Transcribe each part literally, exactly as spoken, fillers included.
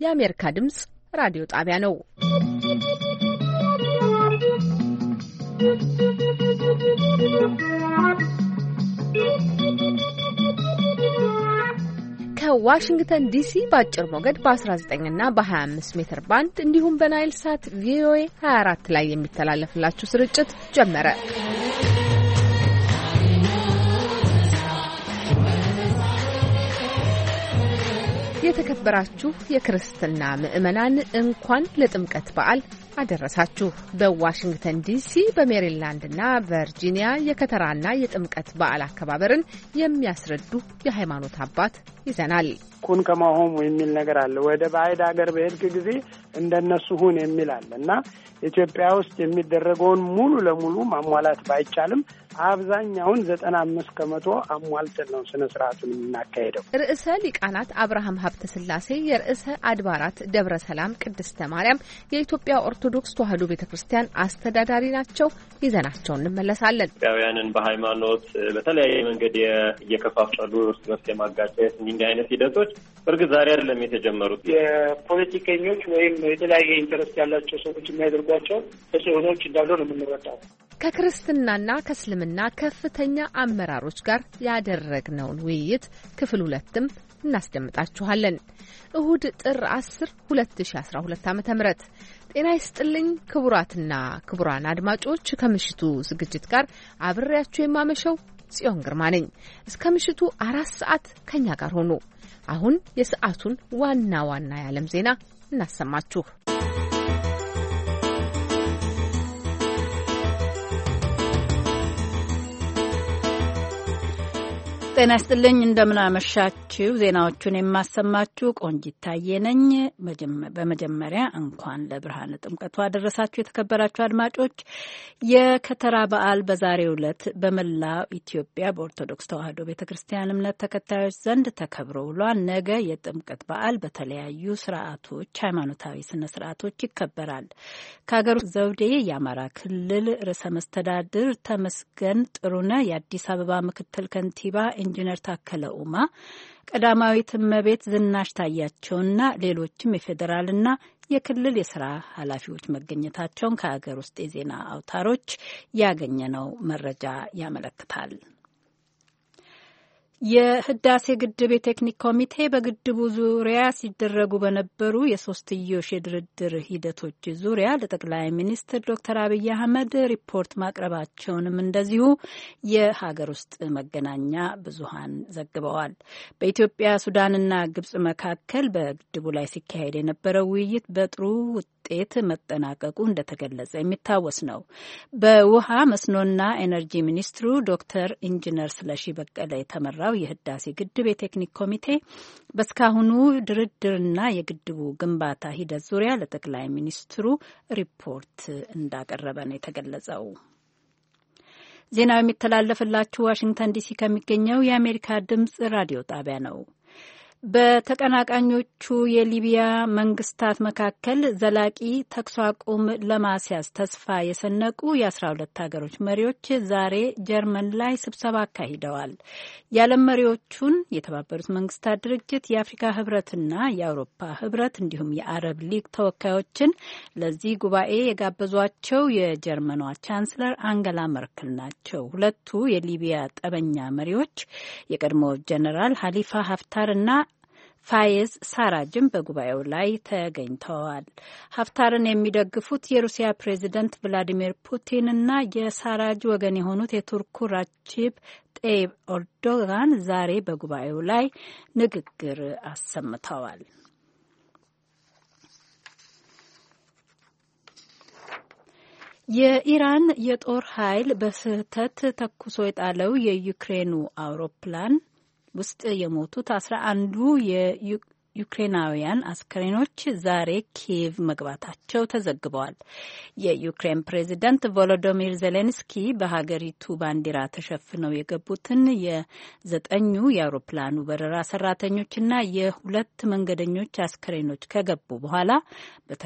የአሜሪካ ድምጽ ራዲዮ ጣቢያ ነው። ከዋሽንግተን ዲሲ በአጭር ሞገድ በ19 እና በ25 ሜትር ባንድ እንዲሁም በናይል ሳት ቪኦኤ ሃያ አራት ላይ የሚተላለፍላችሁ ስርጭት ጀመረ። የተከበራችሁ የክርስትና ምዕመናን እንኳን ለጥምቀት በዓል አደረሳችሁ። በዋሽንግተን ዲሲ በሜሪላንድ እና ቨርጂኒያ የከተራና የጥምቀት በዓል አከባበርን የሚያስረዱ የሃይማኖት አባት ይዘናል። ኩን ከማሆም የሚል ነገር አለ። ወደ ባዕድ ሀገር በሄድክ ጊዜ እንደነሱ ሁን የሚል አለ እና ኢትዮጵያ ውስጥ የሚደረገውን ሙሉ ለሙሉ ማሟላት ባይቻልም አብዛኛውን ዘጠና አምስት ከመቶ አሟልተን ነው ስነ ስርዓቱን የምናካሄደው። ርዕሰ ሊቃናት አብርሃም ሀብተ ስላሴ የርዕሰ አድባራት ደብረ ሰላም ቅድስተ ማርያም የኢትዮጵያ ኦርቶዶክስ ተዋሕዶ ቤተክርስቲያን አስተዳዳሪ ናቸው። ይዘናቸው እንመለሳለን። ኢትዮጵያውያንን በሃይማኖት በተለያየ መንገድ እየከፋፈሉ እርስ በርስ የማጋጨት እንዲህ አይነት ሂደቶች በእርግጥ ዛሬ አይደለም የተጀመሩት። የፖለቲከኞች ወይም የተለያየ ኢንተረስት ያላቸው ሰዎች የሚያደርጓቸው ተጽዕኖዎች እንዳሉ ነው የምንረዳው። ከክርስትናና ከእስልምና ከፍተኛ አመራሮች ጋር ያደረግነውን ውይይት ክፍል ሁለትም እናስደምጣችኋለን። እሁድ ጥር አስር ሁለት ሺ አስራ ሁለት ዓመተ ምህረት ጤና ይስጥልኝ ክቡራትና ክቡራን አድማጮች፣ ከምሽቱ ዝግጅት ጋር አብሬያችሁ የማመሸው ጽዮን ግርማ ነኝ። እስከ ምሽቱ አራት ሰዓት ከኛ ጋር ሆኑ። አሁን የሰዓቱን ዋና ዋና የዓለም ዜና እናሰማችሁ። ጤና ይስጥልኝ፣ እንደምናመሻችሁ። ዜናዎቹን የማሰማችሁ ቆንጂት ታዬ ነኝ። በመጀመሪያ እንኳን ለብርሃነ ጥምቀቱ አደረሳችሁ። የተከበራችሁ አድማጮች፣ የከተራ በዓል በዛሬው ዕለት በመላው ኢትዮጵያ በኦርቶዶክስ ተዋሕዶ ቤተክርስቲያን እምነት ተከታዮች ዘንድ ተከብሮ ውሏል። ነገ የጥምቀት በዓል በተለያዩ ስርዓቶች፣ ሃይማኖታዊ ስነ ስርዓቶች ይከበራል። ከሀገሩ ዘውዴ የአማራ ክልል ርዕሰ መስተዳድር ተመስገን ጥሩነህ፣ የአዲስ አበባ ምክትል ከንቲባ ኢንጂነር ታከለ ኡማ፣ ቀዳማዊት እመቤት ዝናሽ ታያቸውና ሌሎችም የፌዴራልና የክልል የስራ ኃላፊዎች መገኘታቸውን ከሀገር ውስጥ የዜና አውታሮች ያገኘነው መረጃ ያመለክታል። የህዳሴ ግድብ የቴክኒክ ኮሚቴ በግድቡ ዙሪያ ሲደረጉ በነበሩ የሶስትዮሽ የድርድር ሂደቶች ዙሪያ ለጠቅላይ ሚኒስትር ዶክተር አብይ አህመድ ሪፖርት ማቅረባቸውንም እንደዚሁ የሀገር ውስጥ መገናኛ ብዙሃን ዘግበዋል። በኢትዮጵያ ሱዳንና ግብጽ መካከል በግድቡ ላይ ሲካሄድ የነበረው ውይይት በጥሩ ውጤት መጠናቀቁ እንደተገለጸ የሚታወስ ነው። በውሃ መስኖና ኤነርጂ ሚኒስትሩ ዶክተር ኢንጂነር ስለሺ በቀለ የተመራ የህዳሴ ግድብ የቴክኒክ ኮሚቴ በስካሁኑ ድርድርና የግድቡ ግንባታ ሂደት ዙሪያ ለጠቅላይ ሚኒስትሩ ሪፖርት እንዳቀረበ ነው የተገለጸው። ዜናው የሚተላለፍላችሁ ዋሽንግተን ዲሲ ከሚገኘው የአሜሪካ ድምጽ ራዲዮ ጣቢያ ነው። በተቀናቃኞቹ የሊቢያ መንግስታት መካከል ዘላቂ ተኩስ አቁም ለማስያዝ ተስፋ የሰነቁ የአስራ ሁለት ሀገሮች መሪዎች ዛሬ ጀርመን ላይ ስብሰባ አካሂደዋል። የዓለም መሪዎቹን የተባበሩት መንግስታት ድርጅት፣ የአፍሪካ ህብረትና የአውሮፓ ህብረት እንዲሁም የአረብ ሊግ ተወካዮችን ለዚህ ጉባኤ የጋበዟቸው የጀርመኗ ቻንስለር አንገላ መርክል ናቸው። ሁለቱ የሊቢያ ጠበኛ መሪዎች የቀድሞ ጀነራል ሀሊፋ ሀፍታርና ፋይዝ ሳራጅም በጉባኤው ላይ ተገኝተዋል። ሀፍታርን የሚደግፉት የሩሲያ ፕሬዚደንት ቭላዲሚር ፑቲን እና የሳራጅ ወገን የሆኑት የቱርኩ ራቺብ ጤይብ ኤርዶጋን ዛሬ በጉባኤው ላይ ንግግር አሰምተዋል። የኢራን የጦር ኃይል በስህተት ተኩሶ የጣለው የዩክሬኑ አውሮፕላን ውስጥ የሞቱት አስራ አንዱ የዩክሬናውያን አስከሬኖች ዛሬ ኪየቭ መግባታቸው ተዘግበዋል። የዩክሬን ፕሬዚደንት ቮሎዶሚር ዜሌንስኪ በሀገሪቱ ባንዲራ ተሸፍነው የገቡትን የዘጠኙ የአውሮፕላኑ በረራ ሰራተኞችና የሁለት መንገደኞች አስከሬኖች ከገቡ በኋላ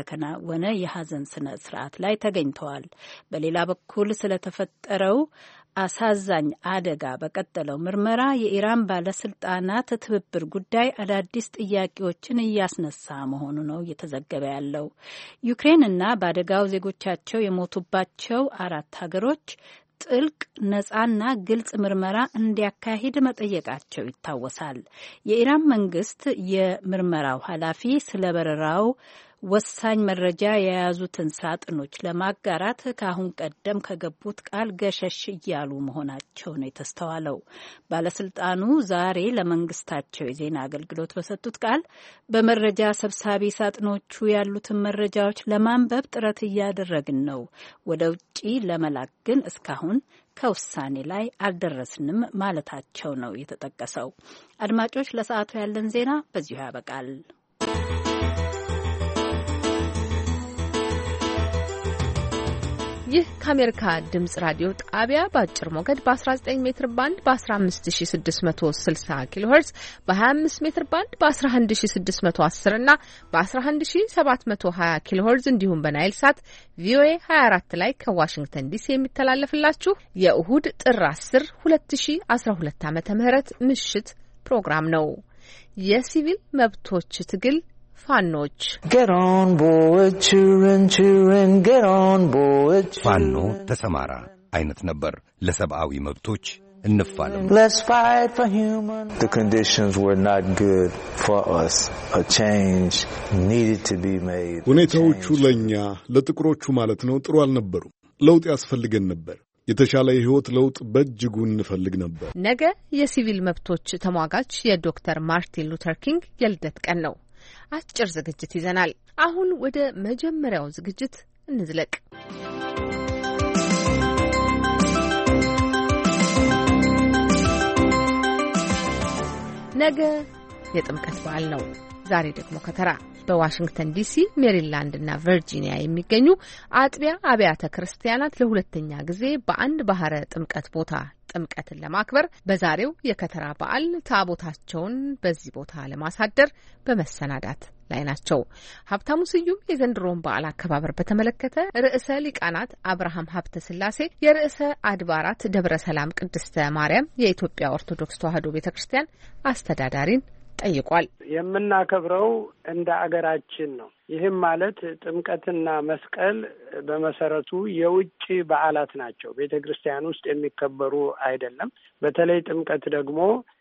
በተከናወነ የሀዘን ስነ ስርዓት ላይ ተገኝተዋል። በሌላ በኩል ስለተፈጠረው አሳዛኝ አደጋ በቀጠለው ምርመራ የኢራን ባለስልጣናት ትብብር ጉዳይ አዳዲስ ጥያቄዎችን እያስነሳ መሆኑ ነው እየተዘገበ ያለው። ዩክሬንና በአደጋው ዜጎቻቸው የሞቱባቸው አራት ሀገሮች ጥልቅ ነጻና ግልጽ ምርመራ እንዲያካሂድ መጠየቃቸው ይታወሳል። የኢራን መንግስት የምርመራው ኃላፊ ስለ በረራው ወሳኝ መረጃ የያዙትን ሳጥኖች ለማጋራት ከአሁን ቀደም ከገቡት ቃል ገሸሽ እያሉ መሆናቸው ነው የተስተዋለው። ባለስልጣኑ ዛሬ ለመንግስታቸው የዜና አገልግሎት በሰጡት ቃል በመረጃ ሰብሳቢ ሳጥኖቹ ያሉትን መረጃዎች ለማንበብ ጥረት እያደረግን ነው፣ ወደ ውጪ ለመላክ ግን እስካሁን ከውሳኔ ላይ አልደረስንም ማለታቸው ነው የተጠቀሰው። አድማጮች፣ ለሰዓቱ ያለን ዜና በዚሁ ያበቃል። ይህ ከአሜሪካ ድምጽ ራዲዮ ጣቢያ በአጭር ሞገድ በ19 ሜትር ባንድ በ15660 ኪሎ ሄርዝ በ25 ሜትር ባንድ በ11610 እና በ11720 ኪሎ ሄርዝ እንዲሁም በናይል ሳት ቪኦኤ ሀያ አራት ላይ ከዋሽንግተን ዲሲ የሚተላለፍላችሁ የእሁድ ጥር አስር ሁለት ሺ አስራ ሁለት ዓመተ ምህረት ምሽት ፕሮግራም ነው። የሲቪል መብቶች ትግል ፋኖች ፋኖ ተሰማራ አይነት ነበር። ለሰብአዊ መብቶች እንፋለም። The conditions were not good for us. A change needed to be made. ሁኔታዎቹ ለኛ ለጥቁሮቹ ማለት ነው ጥሩ አልነበሩም። ለውጥ ያስፈልገን ነበር። የተሻለ የህይወት ለውጥ በእጅጉ እንፈልግ ነበር። ነገ የሲቪል መብቶች ተሟጋች የዶክተር ማርቲን ሉተር ኪንግ የልደት ቀን ነው። አጭር ዝግጅት ይዘናል። አሁን ወደ መጀመሪያው ዝግጅት እንዝለቅ። ነገ የጥምቀት በዓል ነው። ዛሬ ደግሞ ከተራ በዋሽንግተን ዲሲ፣ ሜሪላንድ እና ቨርጂኒያ የሚገኙ አጥቢያ አብያተ ክርስቲያናት ለሁለተኛ ጊዜ በአንድ ባህረ ጥምቀት ቦታ ጥምቀትን ለማክበር በዛሬው የከተራ በዓል ታቦታቸውን በዚህ ቦታ ለማሳደር በመሰናዳት ላይ ናቸው። ሀብታሙ ስዩም የዘንድሮውን በዓል አከባበር በተመለከተ ርዕሰ ሊቃናት አብርሃም ሀብተ ስላሴ የርዕሰ አድባራት ደብረ ሰላም ቅድስተ ማርያም የኢትዮጵያ ኦርቶዶክስ ተዋሕዶ ቤተክርስቲያን አስተዳዳሪን ጠይቋል። የምናከብረው እንደ አገራችን ነው። ይህም ማለት ጥምቀትና መስቀል በመሰረቱ የውጭ በዓላት ናቸው። ቤተ ክርስቲያን ውስጥ የሚከበሩ አይደለም። በተለይ ጥምቀት ደግሞ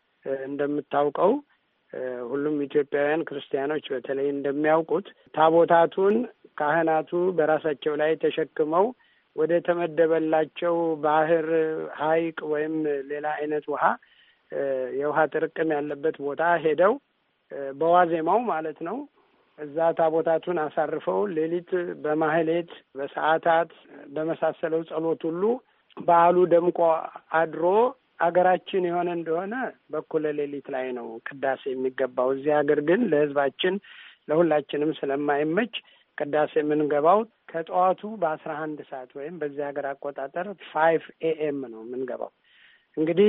እንደምታውቀው ሁሉም ኢትዮጵያውያን ክርስቲያኖች በተለይ እንደሚያውቁት ታቦታቱን ካህናቱ በራሳቸው ላይ ተሸክመው ወደ ተመደበላቸው ባህር፣ ሐይቅ ወይም ሌላ አይነት ውሃ የውሃ ጥርቅም ያለበት ቦታ ሄደው በዋዜማው ማለት ነው እዛ ታቦታቱን አሳርፈው ሌሊት በማህሌት በሰዓታት በመሳሰለው ጸሎት ሁሉ በዓሉ ደምቆ አድሮ አገራችን የሆነ እንደሆነ በኩለ ሌሊት ላይ ነው ቅዳሴ የሚገባው። እዚህ ሀገር ግን ለሕዝባችን ለሁላችንም ስለማይመች ቅዳሴ የምንገባው ከጠዋቱ በአስራ አንድ ሰዓት ወይም በዚህ ሀገር አቆጣጠር ፋይቭ ኤኤም ነው የምንገባው። እንግዲህ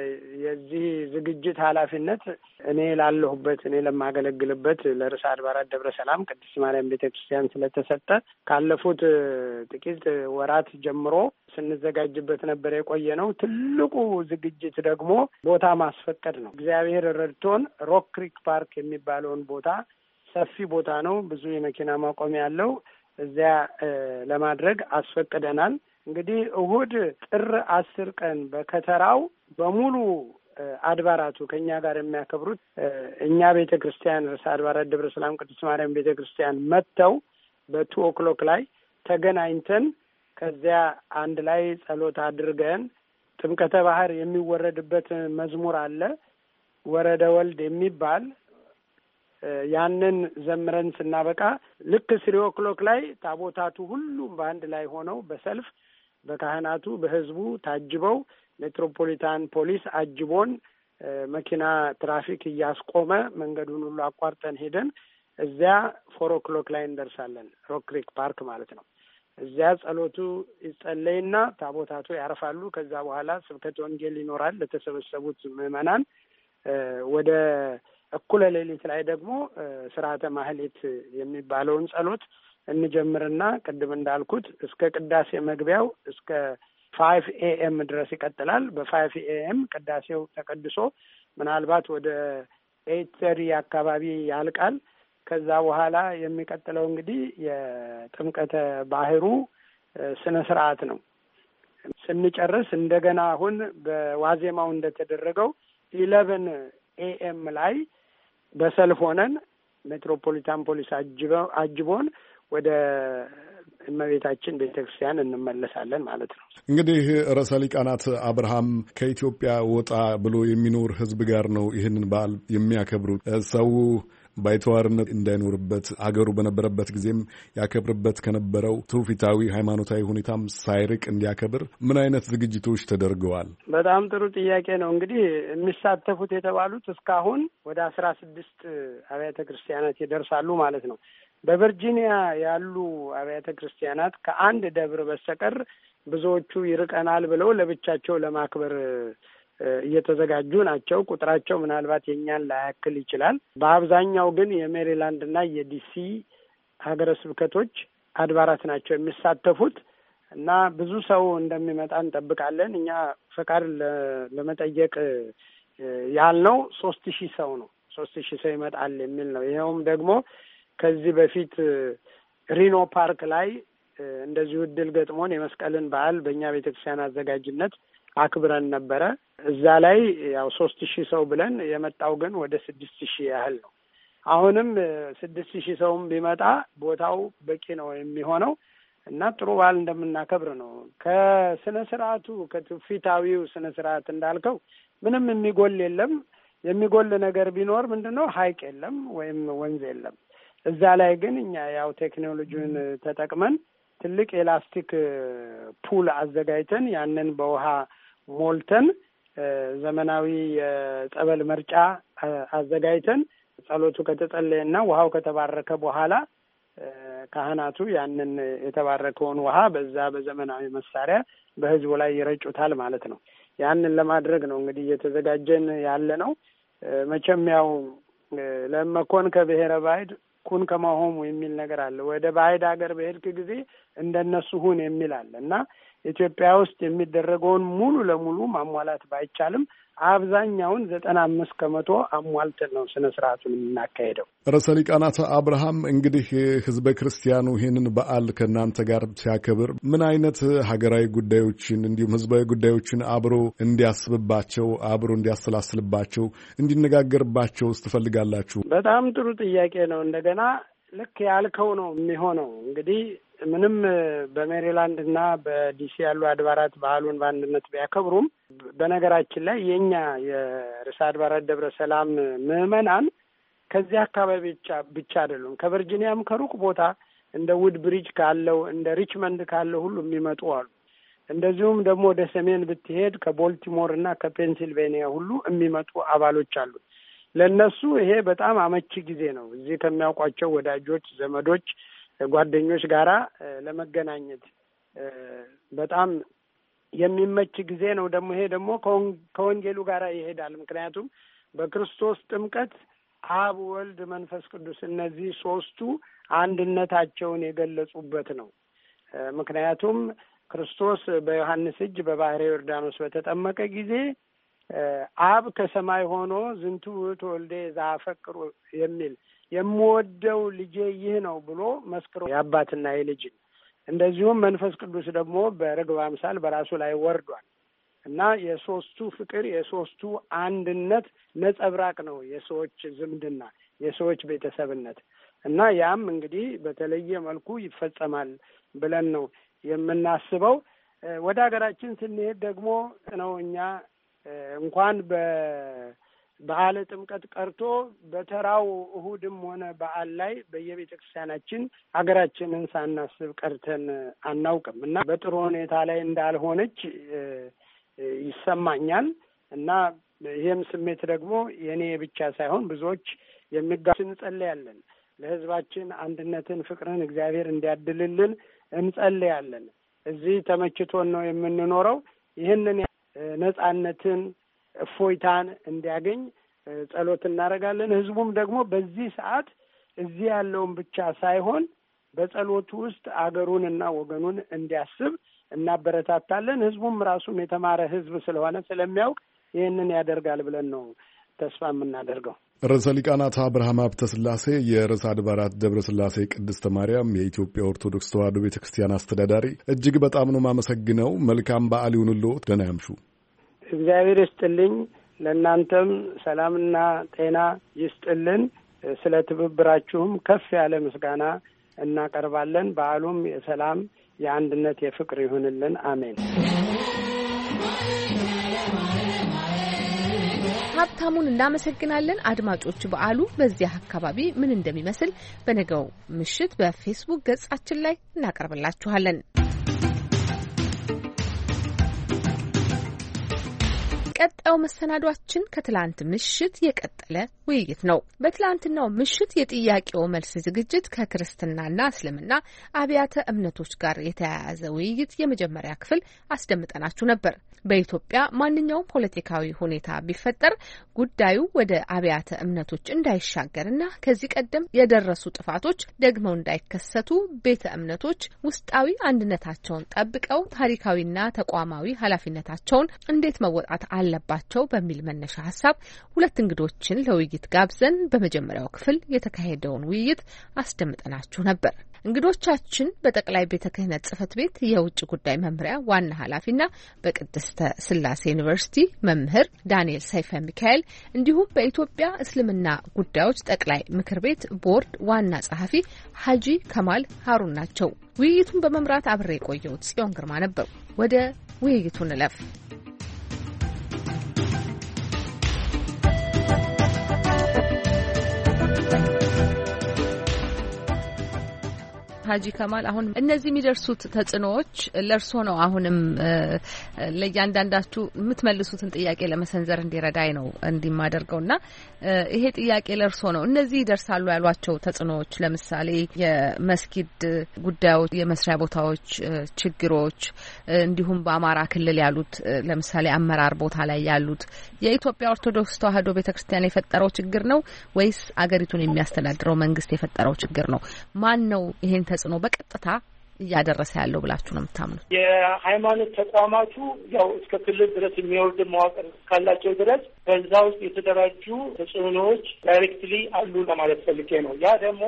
የዚህ ዝግጅት ኃላፊነት እኔ ላለሁበት እኔ ለማገለግልበት ለርዕሰ አድባራት ደብረ ሰላም ቅድስት ማርያም ቤተክርስቲያን ስለተሰጠ ካለፉት ጥቂት ወራት ጀምሮ ስንዘጋጅበት ነበር የቆየ ነው። ትልቁ ዝግጅት ደግሞ ቦታ ማስፈቀድ ነው። እግዚአብሔር ረድቶን ሮክ ክሪክ ፓርክ የሚባለውን ቦታ ሰፊ ቦታ ነው፣ ብዙ የመኪና ማቆሚያ ያለው፣ እዚያ ለማድረግ አስፈቅደናል። እንግዲህ እሁድ ጥር አስር ቀን በከተራው በሙሉ አድባራቱ ከኛ ጋር የሚያከብሩት እኛ ቤተ ክርስቲያን ርዕሰ አድባራት ደብረ ሰላም ቅድስት ማርያም ቤተ ክርስቲያን መጥተው በቱ ኦክሎክ ላይ ተገናኝተን ከዚያ አንድ ላይ ጸሎት አድርገን ጥምቀተ ባህር የሚወረድበት መዝሙር አለ፣ ወረደ ወልድ የሚባል ያንን ዘምረን ስናበቃ ልክ ስሪ ኦክሎክ ላይ ታቦታቱ ሁሉም በአንድ ላይ ሆነው በሰልፍ በካህናቱ በህዝቡ ታጅበው ሜትሮፖሊታን ፖሊስ አጅቦን መኪና ትራፊክ እያስቆመ መንገዱን ሁሉ አቋርጠን ሄደን እዚያ ፎር ኦክሎክ ላይ እንደርሳለን። ሮክ ክሪክ ፓርክ ማለት ነው። እዚያ ጸሎቱ ይጸለይና ታቦታቱ ያርፋሉ። ከዛ በኋላ ስብከተ ወንጌል ይኖራል ለተሰበሰቡት ምዕመናን። ወደ እኩለ ሌሊት ላይ ደግሞ ስርዓተ ማህሌት የሚባለውን ጸሎት እንጀምርና ቅድም እንዳልኩት እስከ ቅዳሴ መግቢያው እስከ ፋይቭ ኤኤም ድረስ ይቀጥላል። በፋይቭ ኤኤም ቅዳሴው ተቀድሶ ምናልባት ወደ ኤይት ተሪ አካባቢ ያልቃል። ከዛ በኋላ የሚቀጥለው እንግዲህ የጥምቀተ ባህሩ ስነ ስርዓት ነው። ስንጨርስ እንደገና አሁን በዋዜማው እንደተደረገው ኢሌቨን ኤኤም ላይ በሰልፍ ሆነን ሜትሮፖሊታን ፖሊስ አጅበው አጅቦን ወደ እመቤታችን ቤተክርስቲያን እንመለሳለን ማለት ነው። እንግዲህ ርዕሰ ሊቃናት አብርሃም ከኢትዮጵያ ወጣ ብሎ የሚኖር ሕዝብ ጋር ነው ይህንን በዓል የሚያከብሩት። ሰው ባይተዋርነት እንዳይኖርበት አገሩ በነበረበት ጊዜም ያከብርበት ከነበረው ትውፊታዊ ሃይማኖታዊ ሁኔታም ሳይርቅ እንዲያከብር ምን አይነት ዝግጅቶች ተደርገዋል? በጣም ጥሩ ጥያቄ ነው። እንግዲህ የሚሳተፉት የተባሉት እስካሁን ወደ አስራ ስድስት አብያተ ክርስቲያናት ይደርሳሉ ማለት ነው። በቨርጂኒያ ያሉ አብያተ ክርስቲያናት ከአንድ ደብር በስተቀር ብዙዎቹ ይርቀናል ብለው ለብቻቸው ለማክበር እየተዘጋጁ ናቸው። ቁጥራቸው ምናልባት የኛን ላያክል ይችላል። በአብዛኛው ግን የሜሪላንድ እና የዲሲ ሀገረ ስብከቶች አድባራት ናቸው የሚሳተፉት እና ብዙ ሰው እንደሚመጣ እንጠብቃለን። እኛ ፈቃድ ለመጠየቅ ያልነው ሶስት ሺህ ሰው ነው። ሶስት ሺህ ሰው ይመጣል የሚል ነው። ይኸውም ደግሞ ከዚህ በፊት ሪኖ ፓርክ ላይ እንደዚሁ እድል ገጥሞን የመስቀልን በዓል በእኛ ቤተክርስቲያን አዘጋጅነት አክብረን ነበረ። እዛ ላይ ያው ሶስት ሺህ ሰው ብለን የመጣው ግን ወደ ስድስት ሺህ ያህል ነው። አሁንም ስድስት ሺህ ሰውም ቢመጣ ቦታው በቂ ነው የሚሆነው እና ጥሩ በዓል እንደምናከብር ነው። ከስነ ስርዓቱ ከትውፊታዊው ስነ ስርዓት እንዳልከው ምንም የሚጎል የለም። የሚጎል ነገር ቢኖር ምንድን ነው? ሐይቅ የለም ወይም ወንዝ የለም። እዛ ላይ ግን እኛ ያው ቴክኖሎጂውን ተጠቅመን ትልቅ የላስቲክ ፑል አዘጋጅተን ያንን በውሃ ሞልተን ዘመናዊ የጸበል መርጫ አዘጋጅተን ጸሎቱ ከተጸለየና ውሃው ከተባረከ በኋላ ካህናቱ ያንን የተባረከውን ውሃ በዛ በዘመናዊ መሳሪያ በሕዝቡ ላይ ይረጩታል ማለት ነው። ያንን ለማድረግ ነው እንግዲህ እየተዘጋጀን ያለ ነው። መቼም ያው ለመኮን ከብሔረ ባዕድ ኩን ከመሆሙ የሚል ነገር አለ። ወደ ባዕድ ሀገር በሄድክ ጊዜ እንደነሱ ሁን የሚል አለ እና ኢትዮጵያ ውስጥ የሚደረገውን ሙሉ ለሙሉ ማሟላት ባይቻልም አብዛኛውን ዘጠና አምስት ከመቶ አሟልተን ነው ስነ ስርዓቱን የምናካሄደው። ርዕሰ ሊቃናት አብርሃም እንግዲህ ህዝበ ክርስቲያኑ ይህንን በዓል ከእናንተ ጋር ሲያከብር ምን አይነት ሀገራዊ ጉዳዮችን እንዲሁም ህዝባዊ ጉዳዮችን አብሮ እንዲያስብባቸው አብሮ እንዲያሰላስልባቸው እንዲነጋገርባቸው ትፈልጋላችሁ? በጣም ጥሩ ጥያቄ ነው። እንደገና ልክ ያልከው ነው የሚሆነው። እንግዲህ ምንም በሜሪላንድ እና በዲሲ ያሉ አድባራት ባህሉን በአንድነት ቢያከብሩም በነገራችን ላይ የኛ የርዕሰ አድባራት ደብረ ሰላም ምዕመናን ከዚህ አካባቢ ብቻ ብቻ አይደሉም። ከቨርጂኒያም ከሩቅ ቦታ እንደ ውድ ብሪጅ ካለው እንደ ሪችመንድ ካለው ሁሉ የሚመጡ አሉ። እንደዚሁም ደግሞ ወደ ሰሜን ብትሄድ ከቦልቲሞር እና ከፔንሲልቬኒያ ሁሉ የሚመጡ አባሎች አሉ። ለእነሱ ይሄ በጣም አመቺ ጊዜ ነው። እዚህ ከሚያውቋቸው ወዳጆች፣ ዘመዶች፣ ጓደኞች ጋራ ለመገናኘት በጣም የሚመች ጊዜ ነው። ደግሞ ይሄ ደግሞ ከወንጌሉ ጋራ ይሄዳል። ምክንያቱም በክርስቶስ ጥምቀት አብ፣ ወልድ፣ መንፈስ ቅዱስ እነዚህ ሶስቱ አንድነታቸውን የገለጹበት ነው። ምክንያቱም ክርስቶስ በዮሐንስ እጅ በባህረ ዮርዳኖስ በተጠመቀ ጊዜ አብ ከሰማይ ሆኖ ዝንቱ ውእቱ ወልዴ ዘአፈቅር የሚል የምወደው ልጄ ይህ ነው ብሎ መስክሮ የአባትና የልጅን እንደዚሁም መንፈስ ቅዱስ ደግሞ በርግብ አምሳል በራሱ ላይ ወርዷል እና የሶስቱ ፍቅር የሶስቱ አንድነት ነጸብራቅ ነው የሰዎች ዝምድና የሰዎች ቤተሰብነት እና ያም እንግዲህ በተለየ መልኩ ይፈጸማል ብለን ነው የምናስበው። ወደ ሀገራችን ስንሄድ ደግሞ ነው እኛ እንኳን በበዓለ ጥምቀት ቀርቶ በተራው እሁድም ሆነ በዓል ላይ በየቤተ ክርስቲያናችን ሀገራችንን ሳናስብ ቀርተን አናውቅም እና በጥሩ ሁኔታ ላይ እንዳልሆነች ይሰማኛል እና ይህም ስሜት ደግሞ የኔ ብቻ ሳይሆን ብዙዎች የሚጋሩ እንጸልያለን። ለሕዝባችን አንድነትን፣ ፍቅርን እግዚአብሔር እንዲያድልልን እንጸልያለን። እዚህ ተመችቶን ነው የምንኖረው። ይህንን ነጻነትን፣ እፎይታን እንዲያገኝ ጸሎት እናደርጋለን። ሕዝቡም ደግሞ በዚህ ሰዓት እዚህ ያለውን ብቻ ሳይሆን በጸሎቱ ውስጥ አገሩንና ወገኑን እንዲያስብ እናበረታታለን። ህዝቡም ራሱም የተማረ ህዝብ ስለሆነ ስለሚያውቅ ይህንን ያደርጋል ብለን ነው ተስፋ የምናደርገው። ርዕሰ ሊቃናት አብርሃም ሀብተ ሥላሴ የርዕሰ አድባራት ደብረ ሥላሴ ቅድስተ ማርያም የኢትዮጵያ ኦርቶዶክስ ተዋሕዶ ቤተ ክርስቲያን አስተዳዳሪ፣ እጅግ በጣም ነው የማመሰግነው። መልካም በዓል ይሁንልዎት። ደህና ያምሹ። እግዚአብሔር ይስጥልኝ። ለእናንተም ሰላምና ጤና ይስጥልን። ስለ ትብብራችሁም ከፍ ያለ ምስጋና እናቀርባለን። በዓሉም የሰላም የአንድነት፣ የፍቅር ይሁንልን። አሜን። ሀብታሙን እናመሰግናለን። አድማጮች፣ በዓሉ በዚያ አካባቢ ምን እንደሚመስል በነገው ምሽት በፌስቡክ ገጻችን ላይ እናቀርብላችኋለን። ቀጣዩ መሰናዷችን ከትላንት ምሽት የቀጠለ ውይይት ነው። በትላንትናው ምሽት የጥያቄው መልስ ዝግጅት ከክርስትናና እስልምና አብያተ እምነቶች ጋር የተያያዘ ውይይት የመጀመሪያ ክፍል አስደምጠናችሁ ነበር። በኢትዮጵያ ማንኛውም ፖለቲካዊ ሁኔታ ቢፈጠር ጉዳዩ ወደ አብያተ እምነቶች እንዳይሻገርና ከዚህ ቀደም የደረሱ ጥፋቶች ደግመው እንዳይከሰቱ ቤተ እምነቶች ውስጣዊ አንድነታቸውን ጠብቀው ታሪካዊና ተቋማዊ ኃላፊነታቸውን እንዴት መወጣት አለባቸው በሚል መነሻ ሀሳብ ሁለት እንግዶችን ለውይይት ጋብዘን በመጀመሪያው ክፍል የተካሄደውን ውይይት አስደምጠናችሁ ነበር። እንግዶቻችን በጠቅላይ ቤተ ክህነት ጽሕፈት ቤት የውጭ ጉዳይ መምሪያ ዋና ኃላፊና በቅድስተ ሥላሴ ዩኒቨርሲቲ መምህር ዳንኤል ሰይፈ ሚካኤል እንዲሁም በኢትዮጵያ እስልምና ጉዳዮች ጠቅላይ ምክር ቤት ቦርድ ዋና ጸሐፊ ሀጂ ከማል ሀሩን ናቸው። ውይይቱን በመምራት አብሬ የቆየሁት ጽዮን ግርማ ነበሩ። ወደ ውይይቱ እንለፍ። ሀጂ ከማል፣ አሁን እነዚህ የሚደርሱት ተጽዕኖዎች ለእርሶ ነው። አሁንም ለእያንዳንዳችሁ የምትመልሱትን ጥያቄ ለመሰንዘር እንዲረዳይ ነው እንዲማደርገውና ይሄ ጥያቄ ለእርሶ ነው። እነዚህ ይደርሳሉ ያሏቸው ተጽዕኖዎች ለምሳሌ የመስጊድ ጉዳዮች፣ የመስሪያ ቦታዎች ችግሮች፣ እንዲሁም በአማራ ክልል ያሉት ለምሳሌ አመራር ቦታ ላይ ያሉት የኢትዮጵያ ኦርቶዶክስ ተዋሕዶ ቤተክርስቲያን የፈጠረው ችግር ነው ወይስ አገሪቱን የሚያስተዳድረው መንግስት የፈጠረው ችግር ነው? ማን ነው ይሄን ተጽዕኖ በቀጥታ እያደረሰ ያለው ብላችሁ ነው የምታምኑት? የሃይማኖት ተቋማቱ ያው እስከ ክልል ድረስ የሚወርድ መዋቅር ካላቸው ድረስ በዛ ውስጥ የተደራጁ ተጽዕኖዎች ዳይሬክትሊ አሉ ለማለት ፈልጌ ነው። ያ ደግሞ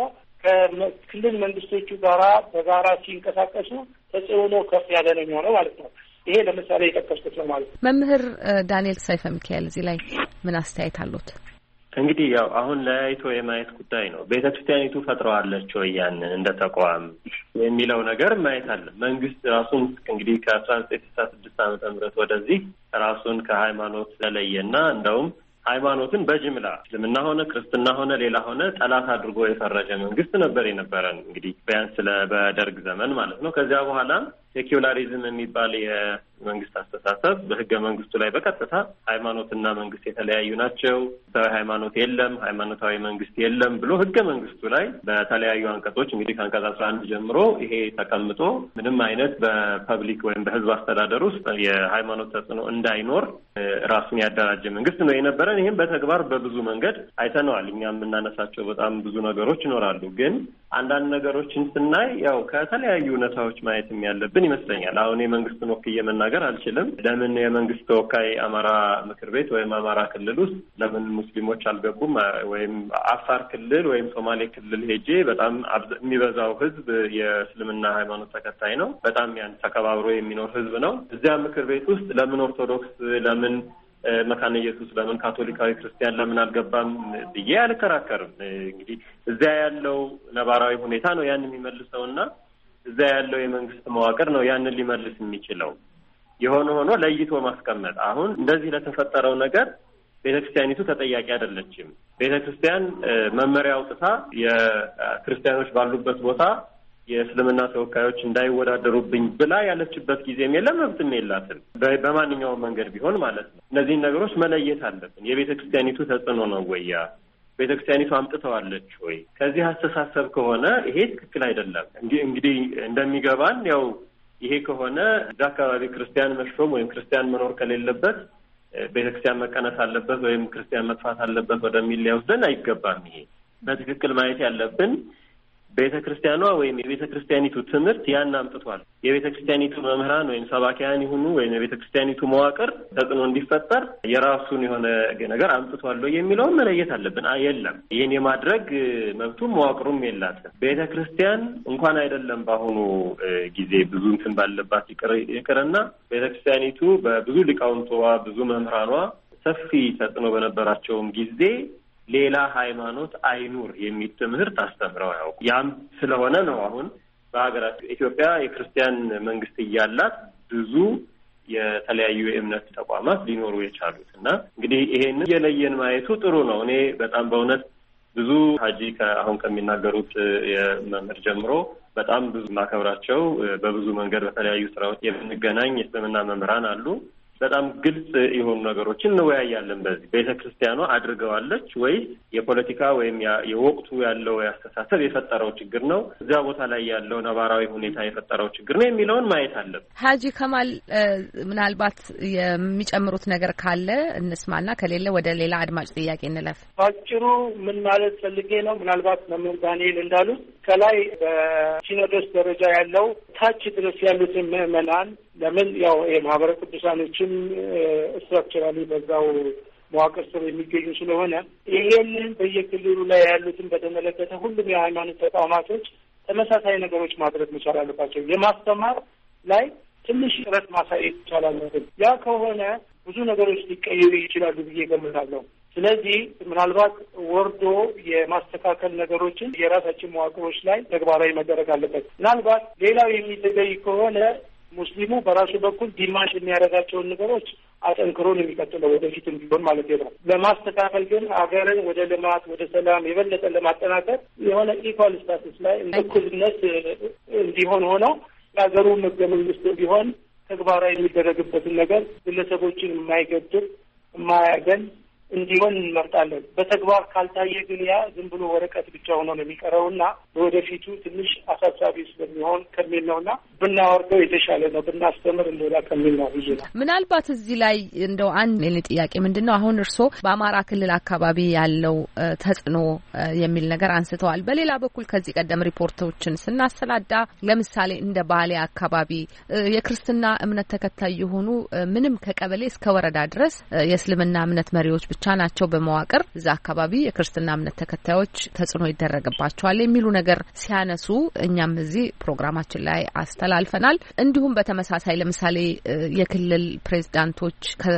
ከክልል መንግስቶቹ ጋራ በጋራ ሲንቀሳቀሱ ተጽዕኖ ከፍ ያለ ነው የሚሆነው ማለት ነው። ይሄ ለምሳሌ የጠቀስኩት ነው ማለት ነው። መምህር ዳንኤል ሰይፈ ሚካኤል እዚህ ላይ ምን አስተያየት አሉት? እንግዲህ ያው አሁን ለያይቶ የማየት ጉዳይ ነው። ቤተክርስቲያኒቱ ፈጥረዋለች ወይ ያንን እንደ ተቋም የሚለው ነገር ማየት አለ። መንግስት ራሱን እንግዲህ ከአስራ ዘጠኝ ስልሳ ስድስት ዓመተ ምህረት ወደዚህ ራሱን ከሃይማኖት ለለየና እንደውም ሃይማኖትን በጅምላ እስልምና ሆነ ክርስትና ሆነ ሌላ ሆነ ጠላት አድርጎ የፈረጀ መንግስት ነበር የነበረን እንግዲህ ቢያንስ በደርግ ዘመን ማለት ነው። ከዚያ በኋላ ሴኩላሪዝም የሚባል የመንግስት አስተሳሰብ በህገ መንግስቱ ላይ በቀጥታ ሃይማኖትና መንግስት የተለያዩ ናቸው፣ ሃይማኖት የለም፣ ሃይማኖታዊ መንግስት የለም ብሎ ህገ መንግስቱ ላይ በተለያዩ አንቀጾች እንግዲህ ከአንቀጽ አስራ አንድ ጀምሮ ይሄ ተቀምጦ ምንም አይነት በፐብሊክ ወይም በህዝብ አስተዳደር ውስጥ የሃይማኖት ተጽዕኖ እንዳይኖር ራሱን ያደራጀ መንግስት ነው የነበረን። ይህም በተግባር በብዙ መንገድ አይተነዋል። እኛ የምናነሳቸው በጣም ብዙ ነገሮች ይኖራሉ። ግን አንዳንድ ነገሮችን ስናይ ያው ከተለያዩ እውነታዎች ማየትም ያለብን ይመስለኛል። አሁን የመንግስትን ወክዬ መናገር አልችልም። ለምን የመንግስት ተወካይ አማራ ምክር ቤት ወይም አማራ ክልል ውስጥ ለምን ሙስሊሞች አልገቡም? ወይም አፋር ክልል ወይም ሶማሌ ክልል ሄጄ በጣም የሚበዛው ህዝብ የእስልምና ሃይማኖት ተከታይ ነው። በጣም ያን ተከባብሮ የሚኖር ህዝብ ነው። እዚያ ምክር ቤት ውስጥ ለምን ኦርቶዶክስ፣ ለምን መካነ ኢየሱስ፣ ለምን ካቶሊካዊ ክርስቲያን ለምን አልገባም ብዬ አልከራከርም። እንግዲህ እዚያ ያለው ነባራዊ ሁኔታ ነው ያን የሚመልሰውና እዛ ያለው የመንግስት መዋቅር ነው ያንን ሊመልስ የሚችለው። የሆነ ሆኖ ለይቶ ማስቀመጥ አሁን እንደዚህ ለተፈጠረው ነገር ቤተክርስቲያኒቱ ተጠያቂ አይደለችም። ቤተክርስቲያን መመሪያ አውጥታ የክርስቲያኖች ባሉበት ቦታ የእስልምና ተወካዮች እንዳይወዳደሩብኝ ብላ ያለችበት ጊዜም የለም፣ መብትም የላትም። በማንኛውም መንገድ ቢሆን ማለት ነው። እነዚህን ነገሮች መለየት አለብን። የቤተክርስቲያኒቱ ተጽዕኖ ነው ወያ ቤተክርስቲያኒቱ አምጥተዋለች ወይ? ከዚህ አስተሳሰብ ከሆነ ይሄ ትክክል አይደለም። እንግዲህ እንደሚገባን ያው ይሄ ከሆነ እዛ አካባቢ ክርስቲያን መሾም ወይም ክርስቲያን መኖር ከሌለበት ቤተክርስቲያን መቀነስ አለበት ወይም ክርስቲያን መጥፋት አለበት ወደሚል ሊያወስደን አይገባም። ይሄ በትክክል ማየት ያለብን ቤተክርስቲያኗ ወይም የቤተክርስቲያኒቱ ትምህርት ያን አምጥቷል። የቤተክርስቲያኒቱ መምህራን ወይም ሰባኪያን ይሁኑ ወይም የቤተክርስቲያኒቱ መዋቅር ተጽዕኖ እንዲፈጠር የራሱን የሆነ ነገር አምጥቷል የሚለውን መለየት አለብን። የለም ይህን የማድረግ መብቱም መዋቅሩም የላትም። ቤተክርስቲያን እንኳን አይደለም በአሁኑ ጊዜ ብዙ እንትን ባለባት ይቅርና ቤተክርስቲያኒቱ በብዙ ሊቃውንቷ ብዙ መምህራኗ ሰፊ ተጽዕኖ በነበራቸውም ጊዜ ሌላ ሃይማኖት አይኑር የሚል ትምህርት አስተምረው ያውቁ። ያም ስለሆነ ነው አሁን በሀገራችን ኢትዮጵያ የክርስቲያን መንግስት እያላት ብዙ የተለያዩ የእምነት ተቋማት ሊኖሩ የቻሉት እና እንግዲህ ይሄን የለየን ማየቱ ጥሩ ነው። እኔ በጣም በእውነት ብዙ ሀጂ አሁን ከሚናገሩት የመምህር ጀምሮ በጣም ብዙ ማከብራቸው በብዙ መንገድ በተለያዩ ስራዎች የምንገናኝ የእስልምና መምህራን አሉ። በጣም ግልጽ የሆኑ ነገሮችን እንወያያለን። በዚህ ቤተክርስቲያኗ አድርገዋለች ወይስ የፖለቲካ ወይም የወቅቱ ያለው ያስተሳሰብ የፈጠረው ችግር ነው፣ እዚያ ቦታ ላይ ያለው ነባራዊ ሁኔታ የፈጠረው ችግር ነው የሚለውን ማየት አለብን። ሀጂ ከማል ምናልባት የሚጨምሩት ነገር ካለ እንስማና ከሌለ ወደ ሌላ አድማጭ ጥያቄ እንለፍ። ባጭሩ ምን ማለት ፈልጌ ነው፣ ምናልባት መምህር ዳንኤል እንዳሉት ከላይ በሲኖዶስ ደረጃ ያለው ታች ድረስ ያሉትን ምዕመናን ለምን ያው የማህበረ ቅዱሳኖችም ስትራክቸራሊ በዛው መዋቅር ስር የሚገኙ ስለሆነ ይሄንን በየክልሉ ላይ ያሉትን በተመለከተ ሁሉም የሃይማኖት ተቋማቶች ተመሳሳይ ነገሮች ማድረግ መቻል አለባቸው። የማስተማር ላይ ትንሽ ጥረት ማሳየት ይቻላል። ያ ከሆነ ብዙ ነገሮች ሊቀየሩ ይችላሉ ብዬ ገምታለሁ። ስለዚህ ምናልባት ወርዶ የማስተካከል ነገሮችን የራሳችን መዋቅሮች ላይ ተግባራዊ መደረግ አለበት። ምናልባት ሌላው የሚዘገይ ከሆነ ሙስሊሙ በራሱ በኩል ዲማንድ የሚያደርጋቸውን ነገሮች አጠንክሮ ነው የሚቀጥለው ወደፊትም ቢሆን ማለት ነው። ለማስተካከል ግን ሀገርን ወደ ልማት ወደ ሰላም የበለጠ ለማጠናከር የሆነ ኢኳል ስታቱስ ላይ እኩልነት እንዲሆን ሆነው የሀገሩ ህገ መንግስት ቢሆን ተግባራዊ የሚደረግበትን ነገር ግለሰቦችን የማይገድብ የማያገል እንዲሆን እንመርጣለን። በተግባር ካልታየ ግን ያ ዝም ብሎ ወረቀት ብቻ ሆኖ ነው የሚቀረውና ለወደፊቱ ትንሽ አሳሳቢ ስለሚሆን ከሚል ነውና ብናወርደው የተሻለ ነው፣ ብናስተምር እንደላ ከሚል ነው ብዬ ነው። ምናልባት እዚህ ላይ እንደው አንድ ሌላ ጥያቄ ምንድን ነው፣ አሁን እርስዎ በአማራ ክልል አካባቢ ያለው ተጽዕኖ የሚል ነገር አንስተዋል። በሌላ በኩል ከዚህ ቀደም ሪፖርቶችን ስናሰላዳ ለምሳሌ እንደ ባሌ አካባቢ የክርስትና እምነት ተከታይ የሆኑ ምንም ከቀበሌ እስከ ወረዳ ድረስ የእስልምና እምነት መሪዎች ብቻ ናቸው በመዋቅር እዛ አካባቢ የክርስትና እምነት ተከታዮች ተጽዕኖ ይደረግባቸዋል የሚሉ ነገር ሲያነሱ እኛም እዚህ ፕሮግራማችን ላይ አስተላልፈናል። እንዲሁም በተመሳሳይ ለምሳሌ የክልል ፕሬዝዳንቶች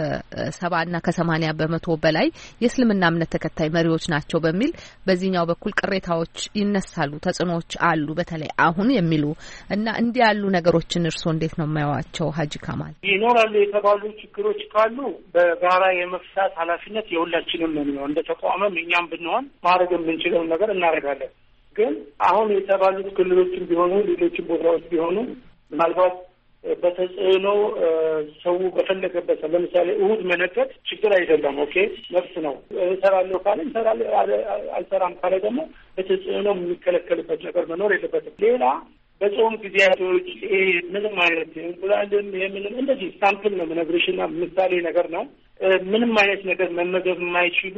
ከሰባና ከሰማኒያ በመቶ በላይ የእስልምና እምነት ተከታይ መሪዎች ናቸው በሚል በዚህኛው በኩል ቅሬታዎች ይነሳሉ፣ ተጽዕኖዎች አሉ በተለይ አሁን የሚሉ እና እንዲህ ያሉ ነገሮችን እርስዎ እንዴት ነው የማያዋቸው? ሀጂ ካማል ይኖራሉ የተባሉ ችግሮች ካሉ በጋራ የመፍታት ኃላፊነት የሁላችንም ነው። እንደ ተቋምም እኛም ብንሆን ማድረግ የምንችለውን ነገር እናደርጋለን። ግን አሁን የተባሉት ክልሎችም ቢሆኑ ሌሎችም ቦታዎች ቢሆኑ ምናልባት በተጽዕኖ ሰው በፈለገበት ለምሳሌ እሁድ መነገድ ችግር አይደለም። ኦኬ መብት ነው። እሰራለሁ ካለ እሰራለሁ፣ አልሰራም ካለ ደግሞ በተጽዕኖ የሚከለከልበት ነገር መኖር የለበትም። ሌላ በጾም ጊዜያቶች ይሄ ምንም አይነት እንቁላልም የምንም እንደዚህ ሳምፕል ነው የምነግርሽና ምሳሌ ነገር ነው። ምንም አይነት ነገር መመገብ የማይችሉ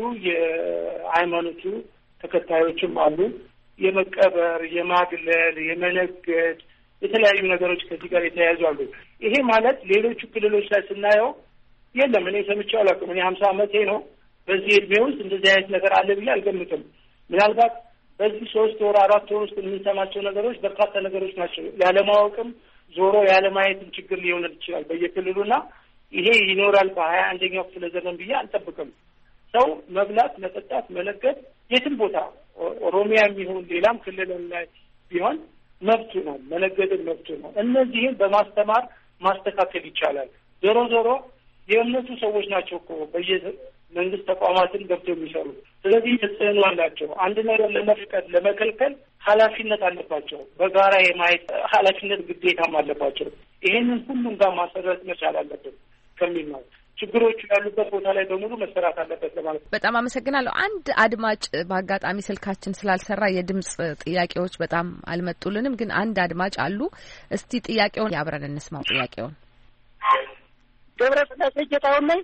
የሃይማኖቱ ተከታዮችም አሉ። የመቀበር፣ የማግለል፣ የመነገድ የተለያዩ ነገሮች ከዚህ ጋር የተያያዙ አሉ። ይሄ ማለት ሌሎቹ ክልሎች ላይ ስናየው የለም እኔ ሰምቼው አላውቅም። እኔ ሀምሳ ዓመቴ ነው። በዚህ እድሜ ውስጥ እንደዚህ አይነት ነገር አለ ብዬ አልገምትም። ምናልባት በዚህ ሶስት ወር አራት ወር ውስጥ የምንሰማቸው ነገሮች በርካታ ነገሮች ናቸው። ያለማወቅም ዞሮ ያለማየትም ችግር ሊሆን ይችላል በየክልሉና ይሄ ይኖራል በሀያ አንደኛው ክፍለ ዘመን ብዬ አልጠብቅም። ሰው መብላት፣ መጠጣት፣ መነገድ የትም ቦታ ኦሮሚያም ይሁን ሌላም ክልል ላይ ቢሆን መብቱ ነው። መነገድን መብቱ ነው። እነዚህን በማስተማር ማስተካከል ይቻላል። ዞሮ ዞሮ የእምነቱ ሰዎች ናቸው እኮ በየመንግስት ተቋማትን ገብተው የሚሰሩ። ስለዚህ ተጽዕኖ አላቸው። አንድ ነገር ለመፍቀድ ለመከልከል ኃላፊነት አለባቸው። በጋራ የማየት ኃላፊነት ግዴታም አለባቸው። ይሄንን ሁሉም ጋር ማሰረት መቻል አለብን ከሚል ነው። ችግሮቹ ያሉበት ቦታ ላይ በሙሉ መሰራት አለበት ለማለት ነው። በጣም አመሰግናለሁ። አንድ አድማጭ በአጋጣሚ ስልካችን ስላልሰራ የድምጽ ጥያቄዎች በጣም አልመጡልንም፣ ግን አንድ አድማጭ አሉ። እስቲ ጥያቄውን ያብረን እንስማው። ጥያቄውን ገብረ ስላሴ ጌታውን ነኝ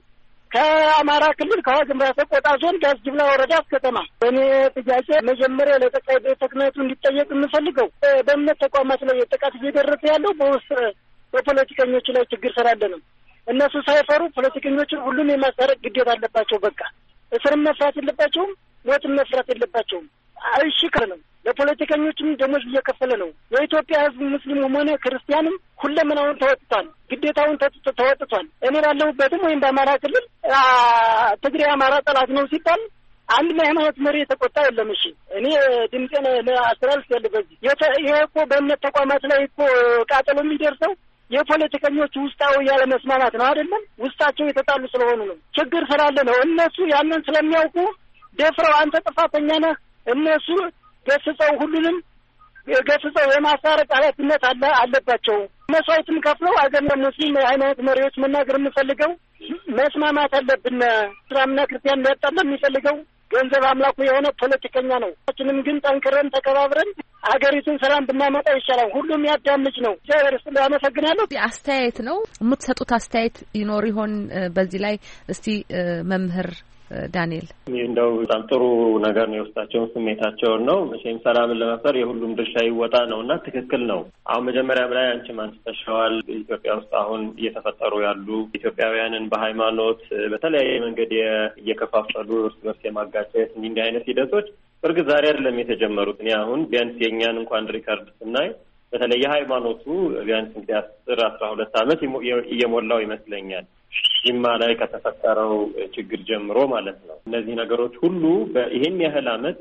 ከአማራ ክልል ከዋግምራ ሰቆጣ ዞን ዳስጅብላ ወረዳ ከተማ በእኔ ጥያቄ መጀመሪያ ለጠቅላይ ቤተ ክህነቱ እንዲጠየቅ የምፈልገው በእምነት ተቋማት ላይ ጥቃት እየደረሰ ያለው በውስጥ በፖለቲከኞች ላይ ችግር ስላለ ነው። እነሱ ሳይፈሩ ፖለቲከኞችን ሁሉም የማስታረቅ ግዴታ አለባቸው። በቃ እስርም መፍራት የለባቸውም፣ ሞትም መፍራት የለባቸውም። አይሽከር ነው። ለፖለቲከኞችም ደሞዝ እየከፈለ ነው። የኢትዮጵያ ሕዝብ ሙስሊሙም ሆነ ክርስቲያንም ሁለመናውን ተወጥቷል፣ ግዴታውን ተወጥቷል። እኔ ባለሁበትም ወይም በአማራ ክልል ትግሬ አማራ ጠላት ነው ሲባል አንድ የሃይማኖት መሪ የተቆጣ የለም። እሺ እኔ ድምጼን ለአስተላልፍ ያለ በዚህ ይሄ እኮ በእምነት ተቋማት ላይ እኮ ቃጠሎ የሚደርሰው የፖለቲከኞች ውስጣዊ ያለ መስማማት ነው አይደለም። ውስጣቸው የተጣሉ ስለሆኑ ነው፣ ችግር ስላለ ነው። እነሱ ያንን ስለሚያውቁ ደፍረው አንተ ጥፋተኛ ነህ እነሱ ገስጸው ሁሉንም ገስጸው የማስታረቅ ኃላፊነት አለ አለባቸው። መስዋዕትም ከፍለው አገር ሙስሊም ሃይማኖት መሪዎች መናገር የምፈልገው መስማማት አለብን። እስላምና ክርስቲያን ያጣላ የሚፈልገው ገንዘብ አምላኩ የሆነ ፖለቲከኛ ነው። ሁላችንም ግን ጠንክረን ተከባብረን አገሪቱን ሰላም ብናመጣ ይሻላል። ሁሉም ያዳምጭ ነው። ጀርስ አመሰግናለሁ። አስተያየት ነው የምትሰጡት አስተያየት ይኖር ይሆን በዚህ ላይ? እስቲ መምህር ዳንኤል እንደው በጣም ጥሩ ነገር ነው። የውስጣቸውን ስሜታቸውን ነው መቼም ሰላምን ለመፍጠር የሁሉም ድርሻ ይወጣ ነውና ትክክል ነው። አሁን መጀመሪያም ላይ አንቺም አንስተሻዋል። ኢትዮጵያ ውስጥ አሁን እየተፈጠሩ ያሉ ኢትዮጵያውያንን በሃይማኖት በተለያየ መንገድ እየከፋፈሉ እርስ በርስ የማጋጨት እንዲህ አይነት ሂደቶች በእርግጥ ዛሬ አይደለም የተጀመሩት። እኔ አሁን ቢያንስ የእኛን እንኳን ሪከርድ ስናይ በተለይ የሃይማኖቱ ቢያንስ እንግዲህ አስር አስራ ሁለት ዓመት እየሞላው ይመስለኛል ጅማ ላይ ከተፈጠረው ችግር ጀምሮ ማለት ነው። እነዚህ ነገሮች ሁሉ ይሄን ያህል ዓመት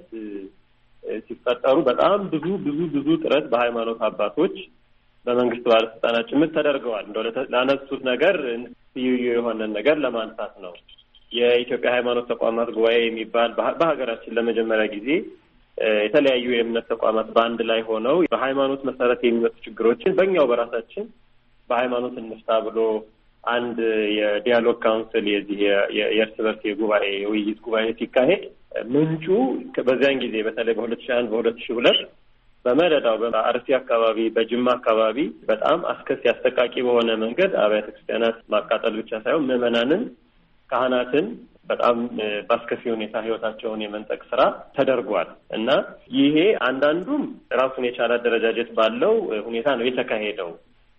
ሲፈጠሩ በጣም ብዙ ብዙ ብዙ ጥረት በሃይማኖት አባቶች በመንግስት ባለስልጣናት ጭምር ተደርገዋል። እንደው ላነሱት ነገር ልዩ የሆነ ነገር ለማንሳት ነው። የኢትዮጵያ ሃይማኖት ተቋማት ጉባኤ የሚባል በሀገራችን ለመጀመሪያ ጊዜ የተለያዩ የእምነት ተቋማት በአንድ ላይ ሆነው በሃይማኖት መሰረት የሚመጡ ችግሮችን በእኛው በራሳችን በሃይማኖት እንፍታ ብሎ አንድ የዲያሎግ ካውንስል የዚህ የእርስ በርስ የጉባኤ የውይይት ጉባኤ ሲካሄድ ምንጩ በዚያን ጊዜ በተለይ በሁለት ሺህ አንድ በሁለት ሺህ ሁለት በመደዳው በአርሲ አካባቢ በጅማ አካባቢ በጣም አስከፊ አሰቃቂ በሆነ መንገድ አብያተ ክርስቲያናት ማቃጠል ብቻ ሳይሆን ምዕመናንን፣ ካህናትን በጣም በአስከፊ ሁኔታ ህይወታቸውን የመንጠቅ ስራ ተደርጓል እና ይሄ አንዳንዱም ራሱን የቻለ አደረጃጀት ባለው ሁኔታ ነው የተካሄደው።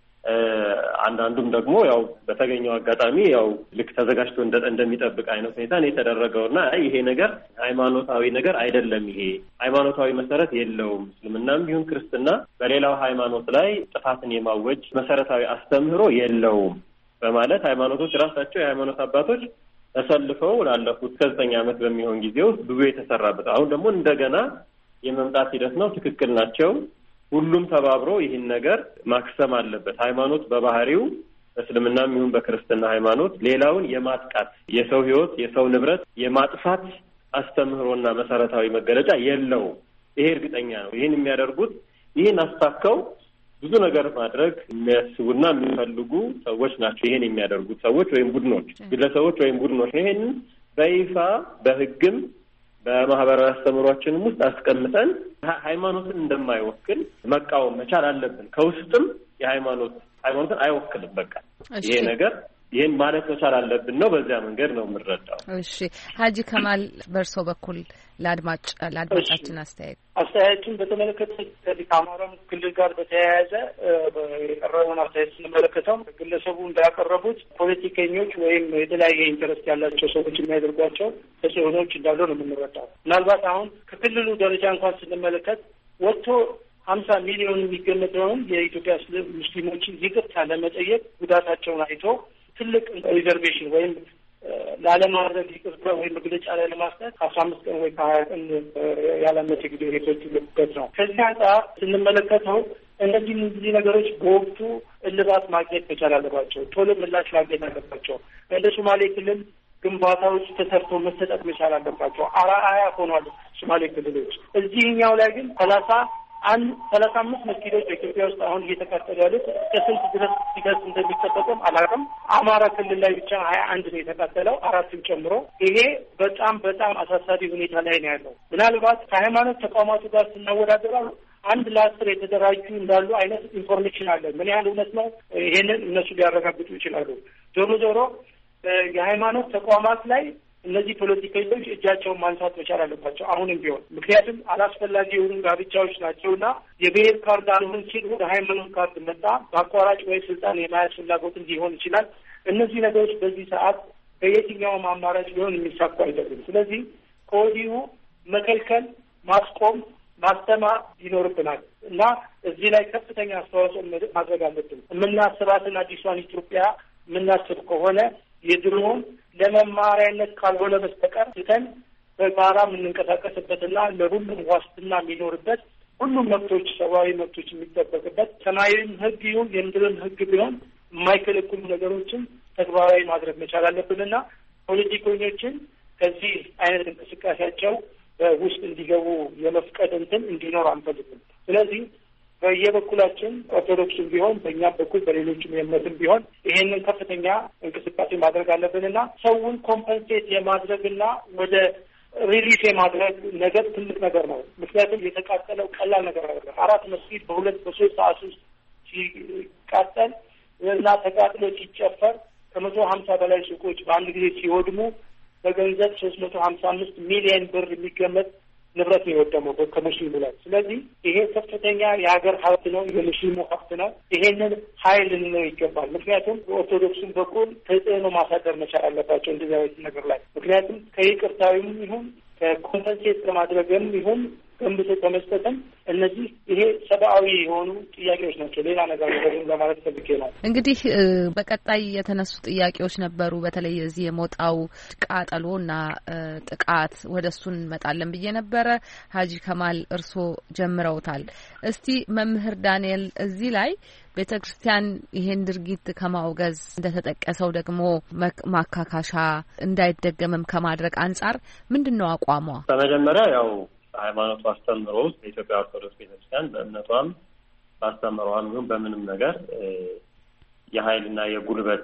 አንዳንዱም ደግሞ ያው በተገኘው አጋጣሚ ያው ልክ ተዘጋጅቶ እንደሚጠብቅ አይነት ሁኔታ ነው የተደረገውና ይሄ ነገር ሃይማኖታዊ ነገር አይደለም፣ ይሄ ሃይማኖታዊ መሰረት የለውም፣ እስልምናም ቢሆን ክርስትና በሌላው ሃይማኖት ላይ ጥፋትን የማወጅ መሰረታዊ አስተምህሮ የለውም በማለት ሃይማኖቶች ራሳቸው የሃይማኖት አባቶች ተሰልፈው ላለፉት ከዘጠኝ ዓመት በሚሆን ጊዜ ውስጥ ብዙ የተሰራበት አሁን ደግሞ እንደገና የመምጣት ሂደት ነው። ትክክል ናቸው። ሁሉም ተባብሮ ይህን ነገር ማክሰም አለበት። ሃይማኖት በባህሪው በእስልምናም ይሁን በክርስትና ሃይማኖት ሌላውን የማጥቃት የሰው ህይወት የሰው ንብረት የማጥፋት አስተምህሮና መሰረታዊ መገለጫ የለውም። ይሄ እርግጠኛ ነው። ይህን የሚያደርጉት ይህን አስታከው ብዙ ነገር ማድረግ የሚያስቡና የሚፈልጉ ሰዎች ናቸው። ይሄን የሚያደርጉት ሰዎች ወይም ቡድኖች፣ ግለሰቦች ወይም ቡድኖች ነው። ይሄን በይፋ በህግም በማህበራዊ አስተምሯችንም ውስጥ አስቀምጠን ሃይማኖትን እንደማይወክል መቃወም መቻል አለብን። ከውስጥም የሃይማኖት ሃይማኖትን አይወክልም። በቃ ይሄ ነገር ይሄን ማለት መቻል አለብን ነው። በዚያ መንገድ ነው የምንረዳው። እሺ ሀጂ ከማል በርሶ በኩል ለአድማጭ ለአድማጫችን አስተያየት አስተያየቱን በተመለከተ ከዚህ ከአማራ ክልል ጋር በተያያዘ የቀረበውን አስተያየት ስንመለከተው ግለሰቡ እንዳያቀረቡት ፖለቲከኞች ወይም የተለያየ ኢንተረስት ያላቸው ሰዎች የሚያደርጓቸው ተጽዕኖዎች እንዳሉ ነው የምንረዳው። ምናልባት አሁን ከክልሉ ደረጃ እንኳን ስንመለከት ወጥቶ ሀምሳ ሚሊዮን የሚገመተውን የኢትዮጵያ ሙስሊሞችን ይቅርታ ለመጠየቅ ጉዳታቸውን አይቶ ትልቅ ሪዘርቬሽን ወይም ላለማድረግ ይቅርታ ወይም መግለጫ ላይ ለማስጠት ከአስራ አምስት ቀን ወይ ከሀያ ቀን ያላነሰ ጊዜ ሄቶች ይለበት ነው። ከዚህ አንጻር ስንመለከተው እነዚህ እነዚህ ነገሮች በወቅቱ እልባት ማግኘት መቻል አለባቸው። ቶሎ ምላሽ ማግኘት አለባቸው። እንደ ሶማሌ ክልል ግንባታዎች ተሰርቶ መሰጠት መቻል አለባቸው። አርአያ ሆኗል ሶማሌ ክልሎች። እዚህኛው ላይ ግን ሰላሳ አንድ ሰላሳ አምስት መስጊዶች በኢትዮጵያ ውስጥ አሁን እየተቃጠሉ ያሉት ከስንት ድረስ ሲደርስ እንደሚጠበቅም አላውቅም። አማራ ክልል ላይ ብቻ ሀያ አንድ ነው የተቃጠለው አራትን ጨምሮ። ይሄ በጣም በጣም አሳሳቢ ሁኔታ ላይ ነው ያለው። ምናልባት ከሃይማኖት ተቋማቱ ጋር ስናወዳደረው አንድ ለአስር የተደራጁ እንዳሉ አይነት ኢንፎርሜሽን አለ። ምን ያህል እውነት ነው? ይሄንን እነሱ ሊያረጋግጡ ይችላሉ። ዞሮ ዞሮ የሃይማኖት ተቋማት ላይ እነዚህ ፖለቲከኞች እጃቸውን ማንሳት መቻል አለባቸው አሁንም ቢሆን። ምክንያቱም አላስፈላጊ የሆኑ ጋብቻዎች ናቸውና የብሔር ካርድ አልሆን ሲል ወደ ሃይማኖት ካርድ መጣ በአቋራጭ ወይ ስልጣን የማያዝ ፍላጎት ሊሆን ይችላል። እነዚህ ነገሮች በዚህ ሰዓት በየትኛውም አማራጭ ሊሆን የሚሳኩ አይደሉም። ስለዚህ ከወዲሁ መከልከል፣ ማስቆም፣ ማስተማር ይኖርብናል እና እዚህ ላይ ከፍተኛ አስተዋጽኦ ማድረግ አለብን። የምናስባትን አዲሷን ኢትዮጵያ የምናስብ ከሆነ የድሮውን ለመማሪያነት ካልሆነ በስተቀር ትተን በጋራ የምንንቀሳቀስበትና ለሁሉም ዋስትና የሚኖርበት ሁሉም መብቶች ሰብአዊ መብቶች የሚጠበቅበት ሰማያዊም ሕግ ይሁን የምድርም ሕግ ቢሆን የማይከለክሉ ነገሮችን ተግባራዊ ማድረግ መቻል አለብንና ፖለቲከኞችን ከዚህ አይነት እንቅስቃሴያቸው ውስጥ እንዲገቡ የመፍቀድ እንትን እንዲኖር አንፈልግም። ስለዚህ በየበኩላችን ኦርቶዶክስም ቢሆን በእኛም በኩል በሌሎችም የእምነትም ቢሆን ይሄንን ከፍተኛ እንቅስቃሴ ማድረግ አለብንና ሰውን ኮምፐንሴት የማድረግና ወደ ሪሊፍ የማድረግ ነገር ትልቅ ነገር ነው። ምክንያቱም የተቃጠለው ቀላል ነገር አይደለም። አራት መስጊድ በሁለት በሶስት ሰዓት ውስጥ ሲቃጠል እና ተቃጥሎ ሲጨፈር ከመቶ ሀምሳ በላይ ሱቆች በአንድ ጊዜ ሲወድሙ በገንዘብ ሶስት መቶ ሀምሳ አምስት ሚሊዮን ብር የሚገመት ንብረት ነው የወደመው ከሙስሊሙ ላይ። ስለዚህ ይሄ ከፍተኛ የሀገር ሀብት ነው፣ የሙስሊሙ ሀብት ነው። ይሄንን ኃይል ልንለው ይገባል። ምክንያቱም በኦርቶዶክሱም በኩል ተጽዕኖ ማሳደር መቻል አለባቸው እንደዚህ አይነት ነገር ላይ። ምክንያቱም ከይቅርታዊም ይሁን ከኮምፐንሴት ከማድረግም ይሁን ገንብቶ ከመስጠትም እነዚህ ይሄ ሰብአዊ የሆኑ ጥያቄዎች ናቸው። ሌላ ነገር ነገርም ለማለት ፈልጌ ነው። እንግዲህ በቀጣይ የተነሱ ጥያቄዎች ነበሩ። በተለይ እዚህ የሞጣው ቃጠሎና ጥቃት ወደ እሱን እንመጣለን ብዬ ነበረ። ሀጂ ከማል እርስዎ ጀምረውታል። እስቲ መምህር ዳንኤል እዚህ ላይ ቤተ ክርስቲያን ይሄን ድርጊት ከማውገዝ እንደተጠቀሰው ደግሞ ማካካሻ እንዳይደገምም ከማድረግ አንጻር ምንድነው አቋሟ? በመጀመሪያ ያው ሃይማኖቱ አስተምሮ ውስጥ የኢትዮጵያ ኦርቶዶክስ ቤተክርስቲያን በእምነቷም ባስተምሯም ይሁን በምንም ነገር የኃይልና የጉልበት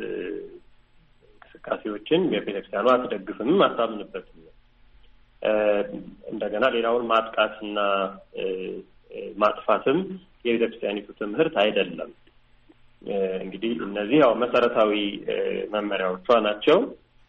እንቅስቃሴዎችን የቤተክርስቲያኗ አትደግፍም፣ አታምንበትም። እንደገና ሌላውን ማጥቃትና ማጥፋትም የቤተክርስቲያኒቱ ትምህርት አይደለም። እንግዲህ እነዚህ ያው መሰረታዊ መመሪያዎቿ ናቸው።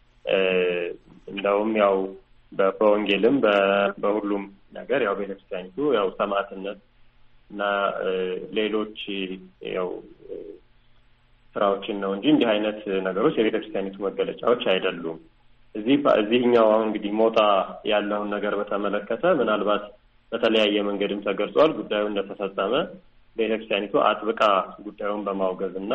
እንደውም ያው በወንጌልም በሁሉም ነገር ያው ቤተክርስቲያኒቱ ያው ሰማዕትነት እና ሌሎች ያው ስራዎችን ነው እንጂ እንዲህ አይነት ነገሮች የቤተክርስቲያኒቱ መገለጫዎች አይደሉም። እዚህ እዚህኛው አሁን እንግዲህ ሞጣ ያለውን ነገር በተመለከተ ምናልባት በተለያየ መንገድም ተገልጿል። ጉዳዩ እንደተፈጸመ ቤተክርስቲያኒቱ አጥብቃ ጉዳዩን በማውገዝና